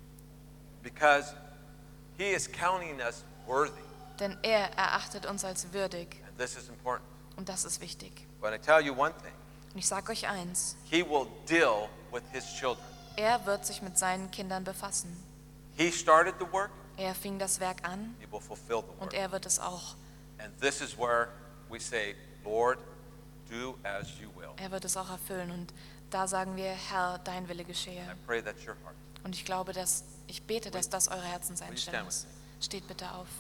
Because he is counting us worthy.
Denn er erachtet uns als würdig.
And this is important.
Und das ist wichtig.
But I tell you one thing,
Und ich sage euch eins,
he will deal with his children.
er wird sich mit seinen Kindern befassen.
He started the work,
Er fing das Werk an
he will fulfill the
und
work.
er wird es auch,
And this is where we say, Lord, do as you will.
er wird es auch erfüllen. Und da sagen wir, Herr, dein Wille geschehe.
I pray that's your heart.
Und ich glaube, dass ich bete, dass das eure Herzenseinstellung
Will you
ist.
stand
Steht bitte auf.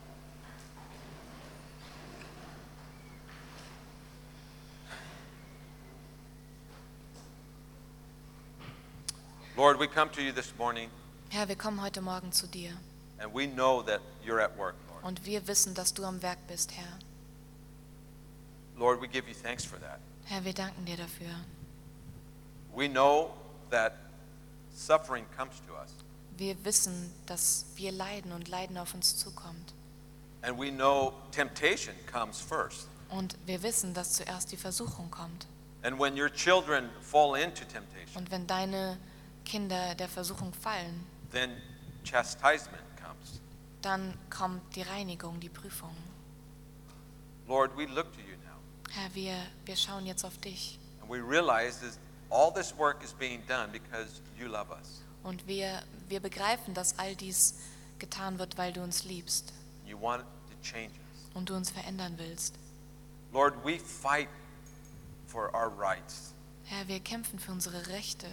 Lord, we come to you this morning,
Herr, wir kommen heute Morgen zu dir
and we know that you're at work, Lord.
und wir wissen, dass du am Werk bist, Herr.
Lord, we give you thanks for that.
Herr, wir danken dir dafür.
We know that suffering comes to us,
Wir wissen, dass wir leiden und Leiden auf uns zukommt.
and we know temptation comes first.
Und wir wissen, dass zuerst die Versuchung kommt.
And when your children fall into temptation,
Und wenn deine Kinder der Versuchung fallen,
then chastisement comes.
dann kommt die Reinigung, die Prüfung.
Lord, we look to you now,
Herr, wir, wir schauen jetzt auf dich.
and we realize that all this work is being done because you love us.
Und wir, wir begreifen, dass all dies getan wird, weil du uns liebst
You want to change us.
und du uns verändern willst.
Lord, we fight for our rights.
Herr, wir kämpfen für unsere Rechte.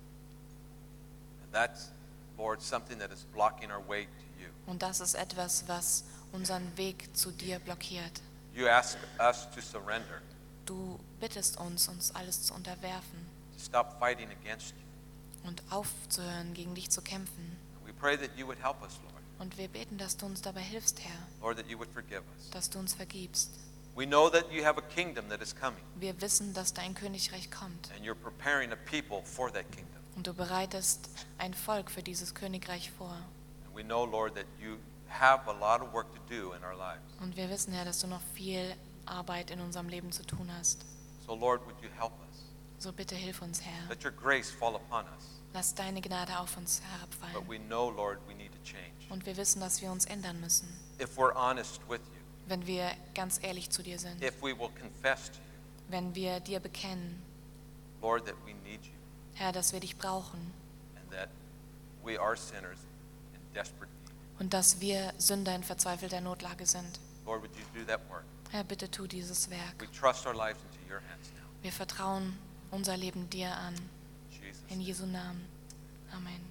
And that's, Lord, something that is blocking our way to you.
Und das ist etwas, was unseren Weg zu dir blockiert.
You ask us to surrender,
Du bittest uns, uns alles zu unterwerfen
to stop fighting against you.
und aufzuhören, gegen dich zu kämpfen.
And we pray that you would help us, Lord.
Und wir beten, dass du uns dabei hilfst, Herr,
Lord, that you would forgive us.
dass du uns vergibst.
We know that you have a kingdom that is coming,
Wir wissen, dass dein Königreich kommt
and you're preparing a people for that kingdom.
und du bereitest ein Volk für dieses Königreich vor.
And we know, Lord, that you have a lot of work to do in our lives.
Und wir wissen, Herr, dass du noch viel Arbeit in unserem Leben zu tun hast.
So, Lord, would you help us?
So bitte hilf uns, Herr.
Let your grace fall upon us.
Lass deine Gnade auf uns
But
herabfallen.
we know, Lord, we need to change.
Und wir wissen, dass wir uns ändern müssen,
If we're honest with you,
wenn wir ganz ehrlich zu dir sind.
if we will confess to you,
Wenn wir dir bekennen,
Lord, that we need you,
Herr, dass wir dich brauchen
and that we are sinners in desperate need.
und dass wir Sünder in verzweifelter Notlage sind.
Lord, would you do that work?
Herr, bitte tu dieses Werk.
We trust our lives into your hands now.
Wir vertrauen unser Leben dir an.
In Jesus'
In
name.
Jesu Namen. Amen.